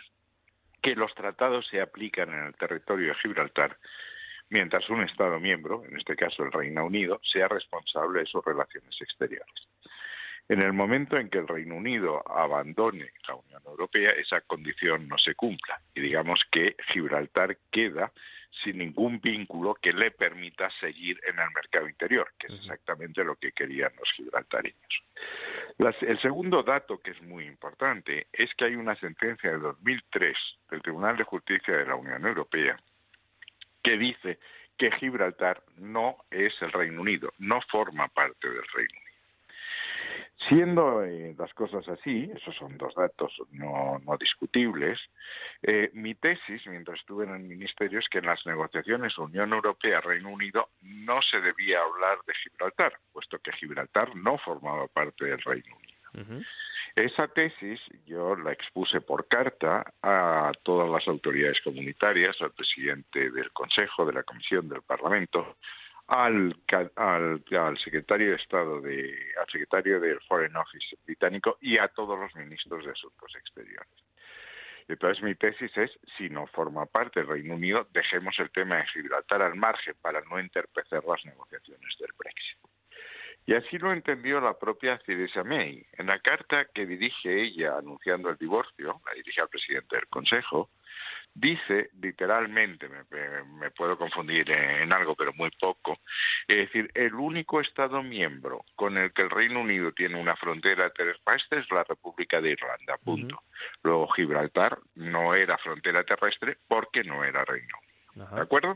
que los tratados se aplican en el territorio de Gibraltar mientras un Estado miembro, en este caso el Reino Unido, sea responsable de sus relaciones exteriores. En el momento en que el Reino Unido abandone la Unión Europea, esa condición no se cumpla y digamos que Gibraltar queda sin ningún vínculo que le permita seguir en el mercado interior, que es exactamente lo que querían los gibraltareños. Las, el segundo dato que es muy importante es que hay una sentencia de dos mil tres del Tribunal de Justicia de la Unión Europea que dice que Gibraltar no es el Reino Unido, no forma parte del Reino Unido. Siendo eh, las cosas así, esos son dos datos no, no discutibles, eh, mi tesis, mientras estuve en el Ministerio, es que en las negociaciones Unión Europea-Reino Unido no se debía hablar de Gibraltar, puesto que Gibraltar no formaba parte del Reino Unido. Uh-huh. Esa tesis yo la expuse por carta a todas las autoridades comunitarias, al presidente del Consejo, de la Comisión, del Parlamento, al, al, al secretario de Estado, de, al secretario del Foreign Office británico y a todos los ministros de Asuntos Exteriores. Entonces mi tesis es, si no forma parte del Reino Unido, dejemos el tema de Gibraltar al margen para no entorpecer las negociaciones del Brexit. Y así lo entendió la propia Theresa May. En la carta que dirige ella anunciando el divorcio, la dirige al presidente del Consejo, dice literalmente, me, me puedo confundir en algo, pero muy poco, es decir, el único Estado miembro con el que el Reino Unido tiene una frontera terrestre es la República de Irlanda, punto. Uh-huh. Luego Gibraltar no era frontera terrestre porque no era Reino Unido. Uh-huh. ¿De acuerdo?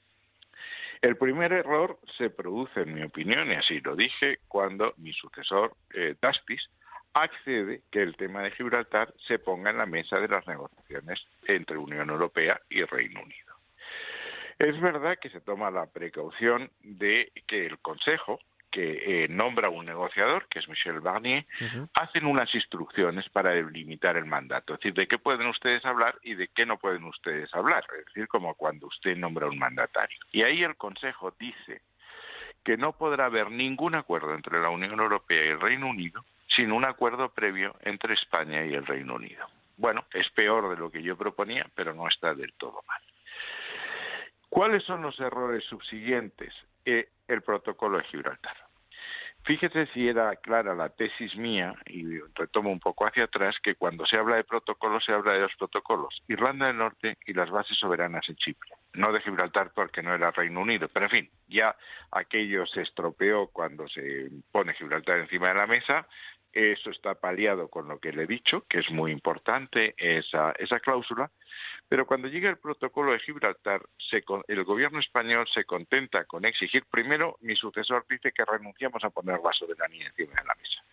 El primer error se produce, en mi opinión, y así lo dije, cuando mi sucesor, eh, Dastis, accede que el tema de Gibraltar se ponga en la mesa de las negociaciones entre Unión Europea y Reino Unido. Es verdad que se toma la precaución de que el Consejo, que eh, nombra un negociador, que es Michel Barnier, uh-huh. hacen unas instrucciones para delimitar el mandato, es decir, de qué pueden ustedes hablar y de qué no pueden ustedes hablar, es decir, como cuando usted nombra un mandatario. Y ahí el Consejo dice que no podrá haber ningún acuerdo entre la Unión Europea y el Reino Unido sin un acuerdo previo entre España y el Reino Unido. Bueno, es peor de lo que yo proponía, pero no está del todo mal. ¿Cuáles son los errores subsiguientes? Eh, el protocolo de Gibraltar. Fíjese si era clara la tesis mía, y retomo un poco hacia atrás, que cuando se habla de protocolos, se habla de dos protocolos, Irlanda del Norte y las bases soberanas en Chipre. No de Gibraltar porque no era Reino Unido, pero en fin, ya aquello se estropeó cuando se pone Gibraltar encima de la mesa. Eso está paliado con lo que le he dicho, que es muy importante esa, esa cláusula, pero cuando llega el protocolo de Gibraltar, se, el gobierno español se contenta con exigir, primero, mi sucesor dice que renunciamos a poner la soberanía encima de la mesa, que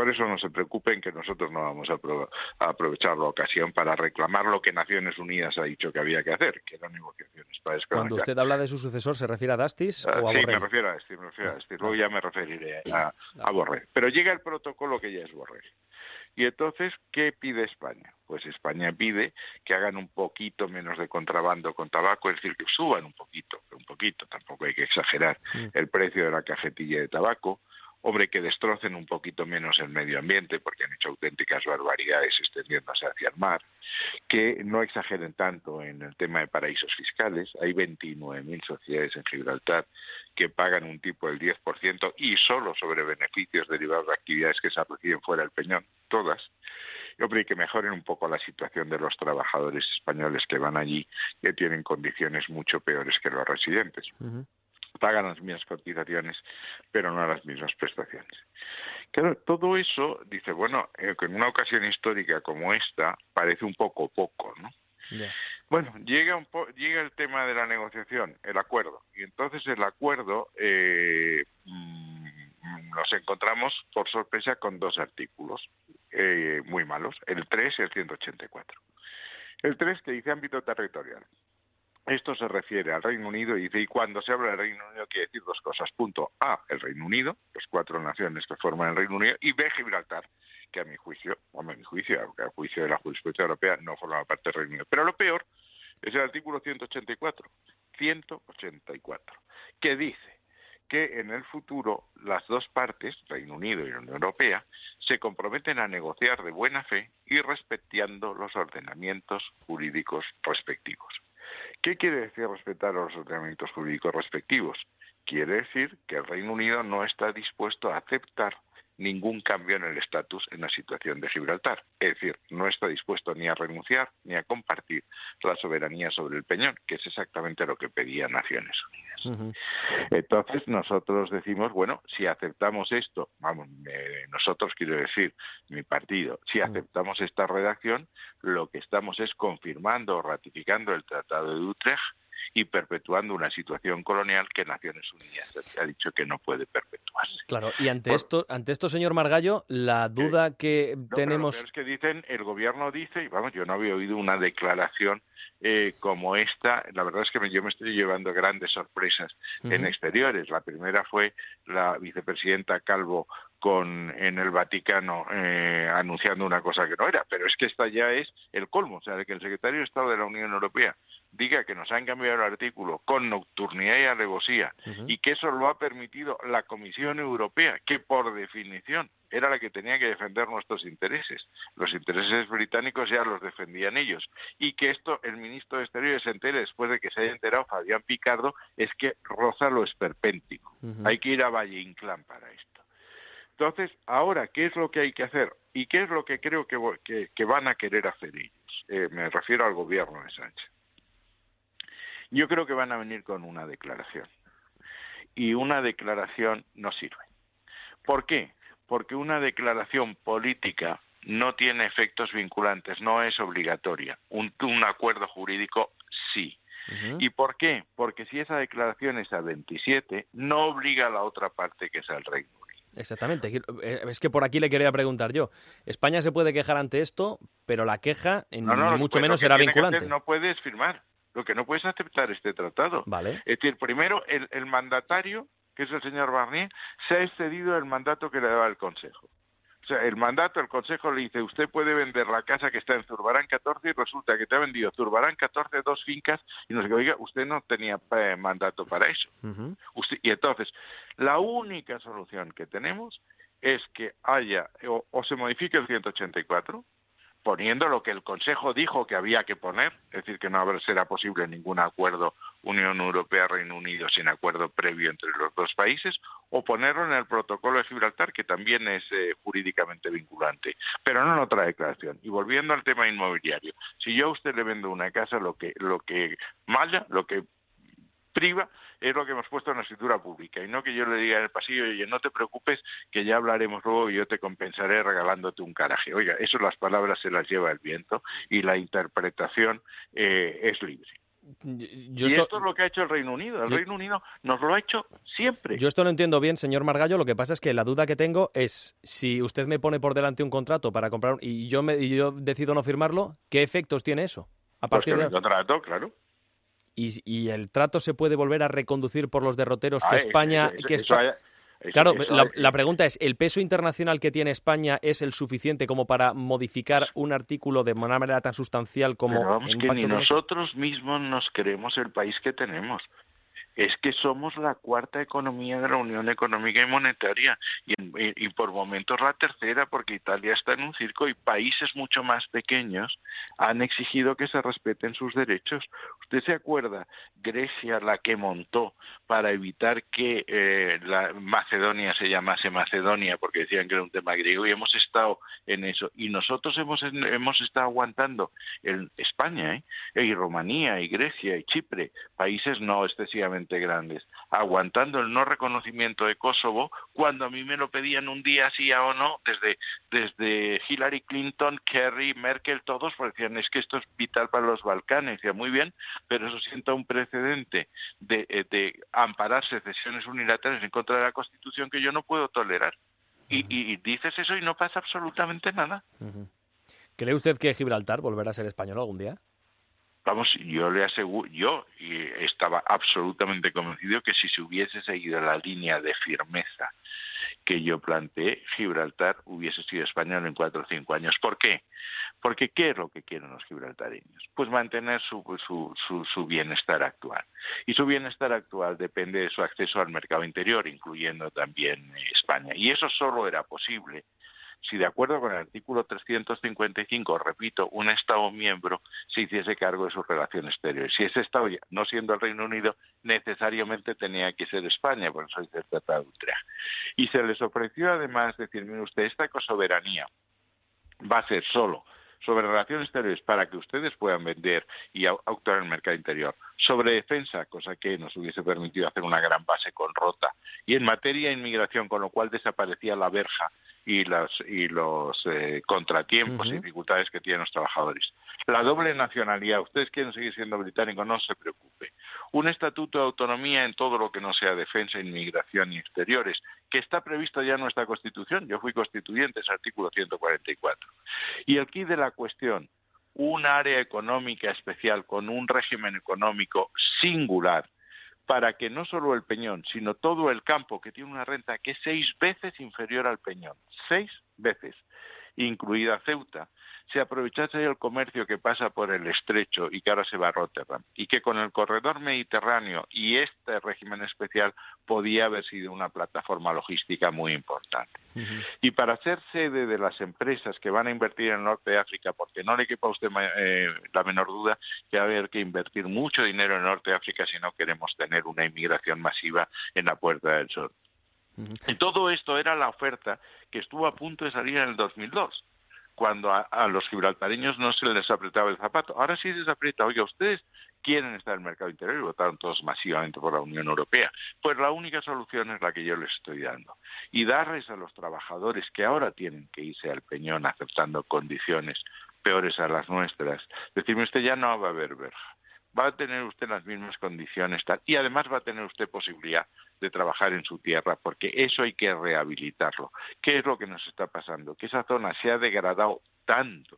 Por eso no se preocupen, que nosotros no vamos a, apro- a aprovechar la ocasión para reclamar lo que Naciones Unidas ha dicho que había que hacer, que eran negociaciones para desconectar. Cuando usted habla de su sucesor, ¿se refiere a Dastis Uh, o a sí, Borrell? me refiero a Dastis, me refiero a Dastis. Luego ya me referiré a, a Borrell. Pero llega el protocolo que ya es Borrell. Y entonces, ¿qué pide España? Pues España pide que hagan un poquito menos de contrabando con tabaco, es decir, que suban un poquito, un poquito, tampoco hay que exagerar, Mm. el precio de la cajetilla de tabaco. Hombre, que destrocen un poquito menos el medio ambiente, porque han hecho auténticas barbaridades extendiéndose hacia el mar, que no exageren tanto en el tema de paraísos fiscales. Hay veintinueve mil sociedades en Gibraltar que pagan un tipo del diez por ciento y solo sobre beneficios derivados de actividades que se reciben fuera del Peñón, todas. Y, hombre, que mejoren un poco la situación de los trabajadores españoles que van allí, que tienen condiciones mucho peores que los residentes. Ujú. Pagan las mismas cotizaciones, pero no las mismas prestaciones. Claro, todo eso, dice, bueno, eh, que en una ocasión histórica como esta, parece un poco poco, ¿no? Ya. Bueno, llega un po llega el tema de la negociación, el acuerdo, y entonces el acuerdo eh, mm, nos encontramos, por sorpresa, con dos artículos eh, muy malos, el tres y el ciento ochenta y cuatro. El tres, que dice ámbito territorial. Esto se refiere al Reino Unido y dice, y cuando se habla del Reino Unido quiere decir dos cosas. Punto A, el Reino Unido, las cuatro naciones que forman el Reino Unido, y B, Gibraltar, que a mi juicio, a mi juicio, aunque a juicio de la jurisprudencia europea, no forma parte del Reino Unido. Pero lo peor es el artículo ciento ochenta y cuatro, ciento ochenta y cuatro, que dice que en el futuro las dos partes, Reino Unido y la Unión Europea, se comprometen a negociar de buena fe y respetando los ordenamientos jurídicos respectivos. ¿Qué quiere decir respetar los ordenamientos jurídicos respectivos? Quiere decir que el Reino Unido no está dispuesto a aceptar ningún cambio en el estatus en la situación de Gibraltar. Es decir, no está dispuesto ni a renunciar ni a compartir la soberanía sobre el Peñón, que es exactamente lo que pedía Naciones Unidas. Ujú. Entonces nosotros decimos, bueno, si aceptamos esto, vamos, eh, nosotros quiero decir, mi partido, si aceptamos esta redacción, lo que estamos es confirmando o ratificando el Tratado de Utrecht y perpetuando una situación colonial que Naciones Unidas ha dicho que no puede perpetuarse. Claro, y ante Por- esto, ante esto, señor Margallo, la duda que No, pero tenemos... lo peor es que dicen, el gobierno dice, y vamos, yo no había oído una declaración eh, como esta. La verdad es que me, yo me estoy llevando grandes sorpresas Ujú. en exteriores. La primera fue la vicepresidenta Calvo con en el Vaticano eh, anunciando una cosa que no era, pero es que esta ya es el colmo, o sea, de que el secretario de Estado de la Unión Europea diga que nos han cambiado el artículo con nocturnidad y alevosía Ujú. y que eso lo ha permitido la Comisión Europea, que por definición era la que tenía que defender nuestros intereses. Los intereses británicos ya los defendían ellos. Y que esto el ministro de Exteriores se entere después de que se haya enterado Fabián Picardo, es que roza lo esperpéntico. Ujú. Hay que ir a Valle Inclán para esto. Entonces, ahora, ¿qué es lo que hay que hacer? ¿Y qué es lo que creo que, que, que van a querer hacer ellos? Eh, me refiero al gobierno de Sánchez. Yo creo que van a venir con una declaración. Y una declaración no sirve. ¿Por qué? Porque una declaración política no tiene efectos vinculantes, no es obligatoria. Un, un acuerdo jurídico sí. Ujú. ¿Y por qué? Porque si esa declaración es a veintisiete, no obliga a la otra parte, que es al Reino Unido. Exactamente. Eh, Es que por aquí le quería preguntar yo. España se puede quejar ante esto, pero la queja, en No, no, ni mucho pues menos, lo que será tiene que vinculante. hacer, no puedes firmar. Lo que no puedes aceptar este tratado. Vale. Es decir, primero, el, el mandatario, que es el señor Barnier, se ha excedido el mandato que le daba el Consejo. O sea, el mandato, el Consejo le dice, usted puede vender la casa que está en Zurbarán catorce y resulta que te ha vendido Zurbarán catorce, dos fincas, y nos dice, oiga, usted no tenía eh, mandato para eso. Ujú. Usted, y entonces, la única solución que tenemos es que haya, o, o se modifique el ciento ochenta y cuatro, poniendo lo que el Consejo dijo que había que poner, es decir, que no será posible ningún acuerdo Unión Europea-Reino Unido sin acuerdo previo entre los dos países, o ponerlo en el protocolo de Gibraltar, que también es eh, jurídicamente vinculante, pero no en otra declaración. Y volviendo al tema inmobiliario, si yo a usted le vendo una casa, lo que, lo que malla, lo que priva, es lo que hemos puesto en la escritura pública, y no que yo le diga en el pasillo, oye, no te preocupes, que ya hablaremos luego y yo te compensaré regalándote un garaje. Oiga, eso las palabras se las lleva el viento y la interpretación eh, es libre. Yo y esto... esto es lo que ha hecho el Reino Unido. El yo... Reino Unido nos lo ha hecho siempre. Yo esto lo entiendo bien, señor Margallo. Lo que pasa es que la duda que tengo es si usted me pone por delante un contrato para comprar y yo me y yo decido no firmarlo, ¿qué efectos tiene eso? A partir pues de el contrato, claro. Y, y el trato se puede volver a reconducir por los derroteros que ah, España... Eso, que eso Espa... haya... Eso, claro, eso, la, eso. la pregunta es, ¿el peso internacional que tiene España es el suficiente como para modificar un artículo de una manera tan sustancial como... Pero vamos, el que ni impacto nosotros mismos nos creemos el país que tenemos. Es que somos la cuarta economía de la Unión Económica y Monetaria y, y, y por momentos la tercera, porque Italia está en un circo y países mucho más pequeños han exigido que se respeten sus derechos. ¿Usted se acuerda? Grecia, la que montó para evitar que eh, la Macedonia se llamase Macedonia, porque decían que era un tema griego, y hemos estado en eso. Y nosotros hemos, hemos estado aguantando en España, ¿eh? y Rumanía, y Grecia, y Chipre, países no excesivamente grandes, aguantando el no reconocimiento de Kosovo cuando a mí me lo pedían un día sí o no, desde desde Hillary Clinton, Kerry, Merkel, todos, porque decían es que esto es vital para los Balcanes. Decía, muy bien, pero eso sienta un precedente de, de amparar secesiones unilaterales en contra de la Constitución que yo no puedo tolerar. Y, y, y dices eso y no pasa absolutamente nada. Uh-huh. ¿Cree usted que Gibraltar volverá a ser español algún día? Vamos, yo le aseguro, yo estaba absolutamente convencido que si se hubiese seguido la línea de firmeza que yo planteé, Gibraltar hubiese sido español en cuatro o cinco años. ¿Por qué? Porque ¿qué es lo que quieren los gibraltareños? Pues mantener su, su, su, su bienestar actual. Y su bienestar actual depende de su acceso al mercado interior, incluyendo también España. Y eso solo era posible si, de acuerdo con el artículo trescientos cincuenta y cinco, repito, un Estado miembro se hiciese cargo de sus relaciones exteriores. Si ese Estado, no siendo el Reino Unido, necesariamente tenía que ser España, por eso dice el Tratado de Utrecht. Y se les ofreció además decir, mire usted, esta soberanía va a ser solo sobre relaciones exteriores para que ustedes puedan vender y actuar en el mercado interior, sobre defensa, cosa que nos hubiese permitido hacer una gran base con Rota, y en materia de inmigración, con lo cual desaparecía la verja y, las, y los eh, contratiempos uh-huh. y dificultades que tienen los trabajadores. La doble nacionalidad, ustedes quieren seguir siendo británicos, no se preocupe. Un estatuto de autonomía en todo lo que no sea defensa, inmigración y exteriores, que está previsto ya en nuestra Constitución. Yo fui constituyente, es artículo ciento cuarenta y cuatro. Y el quid de la cuestión, un área económica especial con un régimen económico singular, para que no solo el Peñón, sino todo el campo, que tiene una renta que es seis veces inferior al Peñón, seis veces, incluida Ceuta, se aprovechase el comercio que pasa por el estrecho y que ahora se va a Rotterdam, y que con el corredor mediterráneo y este régimen especial podía haber sido una plataforma logística muy importante. Uh-huh. Y para ser sede de las empresas que van a invertir en el norte de África, porque no le quepa a usted eh, la menor duda que va a haber que invertir mucho dinero en el norte de África si no queremos tener una inmigración masiva en la Puerta del Sol. Uh-huh. Y todo esto era la oferta que estuvo a punto de salir en el dos mil dos. Cuando a, a los gibraltareños no se les apretaba el zapato. Ahora sí se aprieta. Oiga, ustedes quieren estar en el mercado interior y votaron todos masivamente por la Unión Europea. Pues la única solución es la que yo les estoy dando. Y darles a los trabajadores que ahora tienen que irse al Peñón aceptando condiciones peores a las nuestras. Decirme, usted ya no va a haber verja. Va a tener usted las mismas condiciones tal, y además va a tener usted posibilidad de trabajar en su tierra, porque eso hay que rehabilitarlo. ¿Qué es lo que nos está pasando? Que esa zona se ha degradado tanto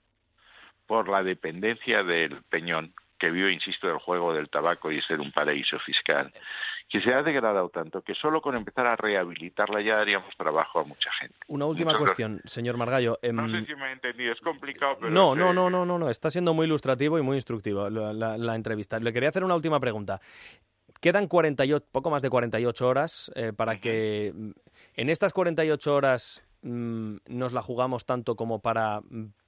por la dependencia del Peñón, que vio, insisto, el juego del tabaco y ser un paraíso fiscal, que se ha degradado tanto que solo con empezar a rehabilitarla ya daríamos trabajo a mucha gente. Una última Muchas cuestión, gracias. Señor Margallo. Eh, no sé si me he entendido, es complicado, pero... No, es no, que... no, no, no, no, está siendo muy ilustrativo y muy instructivo la, la, la entrevista. Le quería hacer una última pregunta. Quedan cuarenta y ocho, poco más de cuarenta y ocho horas eh, para uh-huh. que en estas cuarenta y ocho horas mmm, nos la jugamos tanto como para,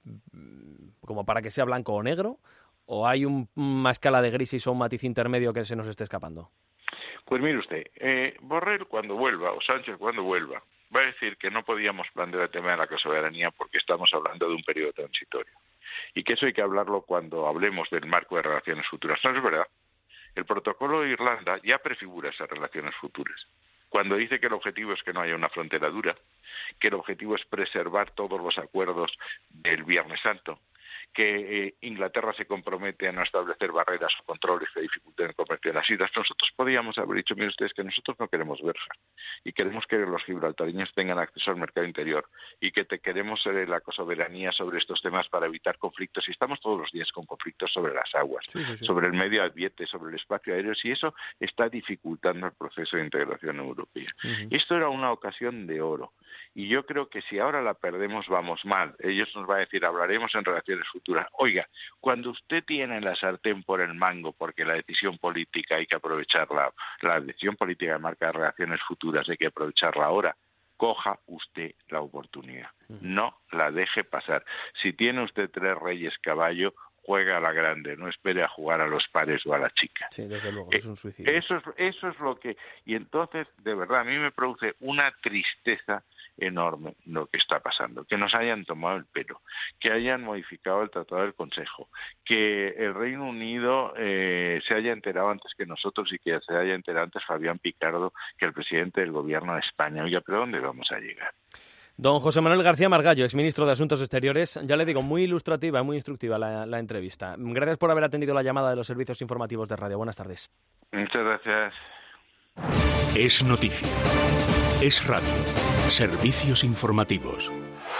como para que sea blanco o negro, ¿o hay un, una escala de grises o un matiz intermedio que se nos esté escapando? Pues mire usted, eh, Borrell cuando vuelva, o Sánchez cuando vuelva, va a decir que no podíamos plantear el tema de la soberanía porque estamos hablando de un periodo transitorio. Y que eso hay que hablarlo cuando hablemos del marco de relaciones futuras. No es verdad. El protocolo de Irlanda ya prefigura esas relaciones futuras. Cuando dice que el objetivo es que no haya una frontera dura, que el objetivo es preservar todos los acuerdos del Viernes Santo, que eh, Inglaterra se compromete a no establecer barreras o controles que dificulten el comercio de las islas. Nosotros podíamos haber dicho, miren ustedes, que nosotros no queremos verja y queremos que los gibraltareños tengan acceso al mercado interior y que te queremos eh, la soberanía sobre estos temas para evitar conflictos. Y estamos todos los días con conflictos sobre las aguas, sí, sí, sí. sobre el medio ambiente, sobre el espacio aéreo, y eso está dificultando el proceso de integración europea. Uh-huh. Esto era una ocasión de oro. Y yo creo que si ahora la perdemos, vamos mal. Ellos nos van a decir, hablaremos en relaciones futuras. Oiga, cuando usted tiene la sartén por el mango, porque la decisión política hay que aprovecharla, la decisión política de marcar relaciones futuras hay que aprovecharla ahora, coja usted la oportunidad. No la deje pasar. Si tiene usted tres reyes caballo, juega a la grande, no espere a jugar a los pares o a la chica. Sí, desde luego, es un suicidio. Eso es, eso es lo que... Y entonces, de verdad, a mí me produce una tristeza enorme lo que está pasando, que nos hayan tomado el pelo, que hayan modificado el Tratado del Consejo, que el Reino Unido eh, se haya enterado antes que nosotros y que se haya enterado antes Fabián Picardo que el presidente del Gobierno de España. Oiga, ¿pero dónde vamos a llegar? Don José Manuel García Margallo, exministro de Asuntos Exteriores, ya le digo, muy ilustrativa, muy instructiva la, la entrevista. Gracias por haber atendido la llamada de los servicios informativos de radio. Buenas tardes. Muchas gracias. Es noticia. Es radio. Servicios informativos.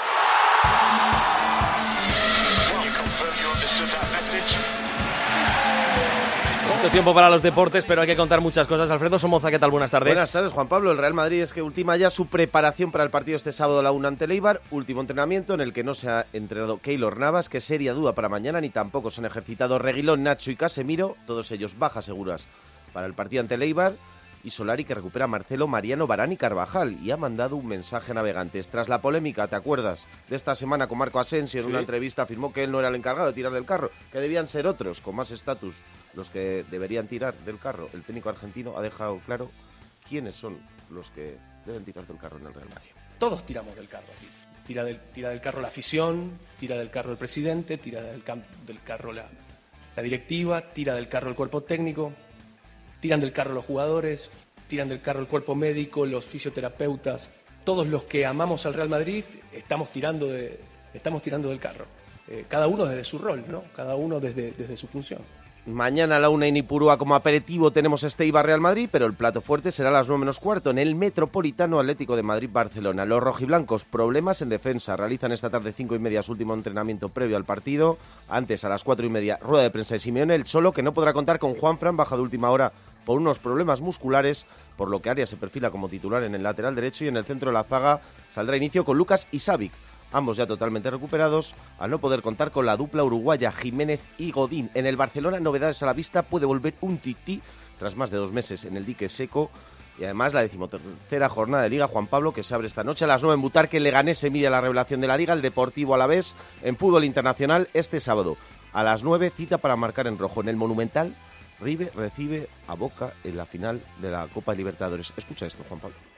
Poco tiempo para los deportes, pero hay que contar muchas cosas. Alfredo Somoza, ¿qué tal? Buenas tardes. Buenas tardes, Juan Pablo. El Real Madrid es que ultima ya su preparación para el partido este sábado a la una ante el Eibar. Último entrenamiento en el que no se ha entrenado Keylor Navas, que seria duda para mañana, ni tampoco se han ejercitado Reguilón, Nacho y Casemiro. Todos ellos bajas seguras para el partido ante el Eibar. Y Solari, que recupera a Marcelo, Mariano, Varane y Carvajal, y ha mandado un mensaje a navegantes. Tras la polémica, ¿te acuerdas?, de esta semana con Marco Asensio, en sí. una entrevista afirmó que él no era el encargado de tirar del carro, que debían ser otros, con más estatus, los que deberían tirar del carro. El técnico argentino ha dejado claro quiénes son los que deben tirar del carro en el Real Madrid. Todos tiramos del carro aquí. Tira del, tira del carro la afición, tira del carro el presidente, tira del, camp, del carro la, la directiva, tira del carro el cuerpo técnico, tiran del carro los jugadores, tiran del carro el cuerpo médico, los fisioterapeutas. Todos los que amamos al Real Madrid estamos tirando, de, estamos tirando del carro. Eh, cada uno desde su rol, ¿no? Cada uno desde, desde su función. Mañana a la una en Ipurúa como aperitivo tenemos este Eibar Real Madrid, pero el plato fuerte será a las nueve menos cuarto en el Metropolitano Atlético de Madrid-Barcelona. Los rojiblancos, problemas en defensa. Realizan esta tarde cinco y media su último entrenamiento previo al partido. Antes, a las cuatro y media, rueda de prensa de Simeone. El Cholo, que no podrá contar con Juanfran, baja de última hora por unos problemas musculares, por lo que Arias se perfila como titular en el lateral derecho, y en el centro de la zaga saldrá inicio con Lucas y Savic. Ambos ya totalmente recuperados, al no poder contar con la dupla uruguaya Jiménez y Godín. En el Barcelona, novedades a la vista, puede volver un Tití tras más de dos meses en el dique seco. Y además la decimotercera jornada de Liga, Juan Pablo, que se abre esta noche a las nueve en Butarque. Leganés se mide a la revelación de la Liga, el Deportivo Alavés en fútbol internacional este sábado. A las nueve, cita para marcar en rojo en el Monumental. River recibe a Boca en la final de la Copa Libertadores. Escucha esto, Juan Pablo.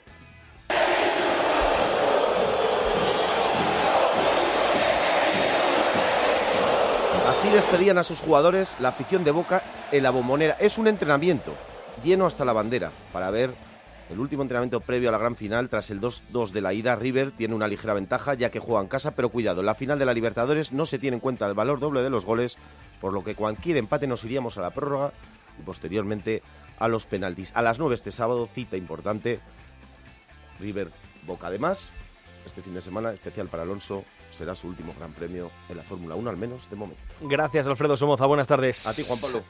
Así despedían a sus jugadores la afición de Boca en la Bombonera. Es un entrenamiento lleno hasta la bandera para ver el último entrenamiento previo a la gran final. Tras el dos dos de la ida, River tiene una ligera ventaja ya que juega en casa, pero cuidado, en la final de la Libertadores no se tiene en cuenta el valor doble de los goles, por lo que cualquier empate nos iríamos a la prórroga y posteriormente a los penaltis. A las nueve este sábado, cita importante, River-Boca. Además, este fin de semana especial para Alonso, será su último gran premio en la Fórmula uno, al menos de momento. Gracias, Alfredo Somoza. Buenas tardes. A ti, Juan Pablo.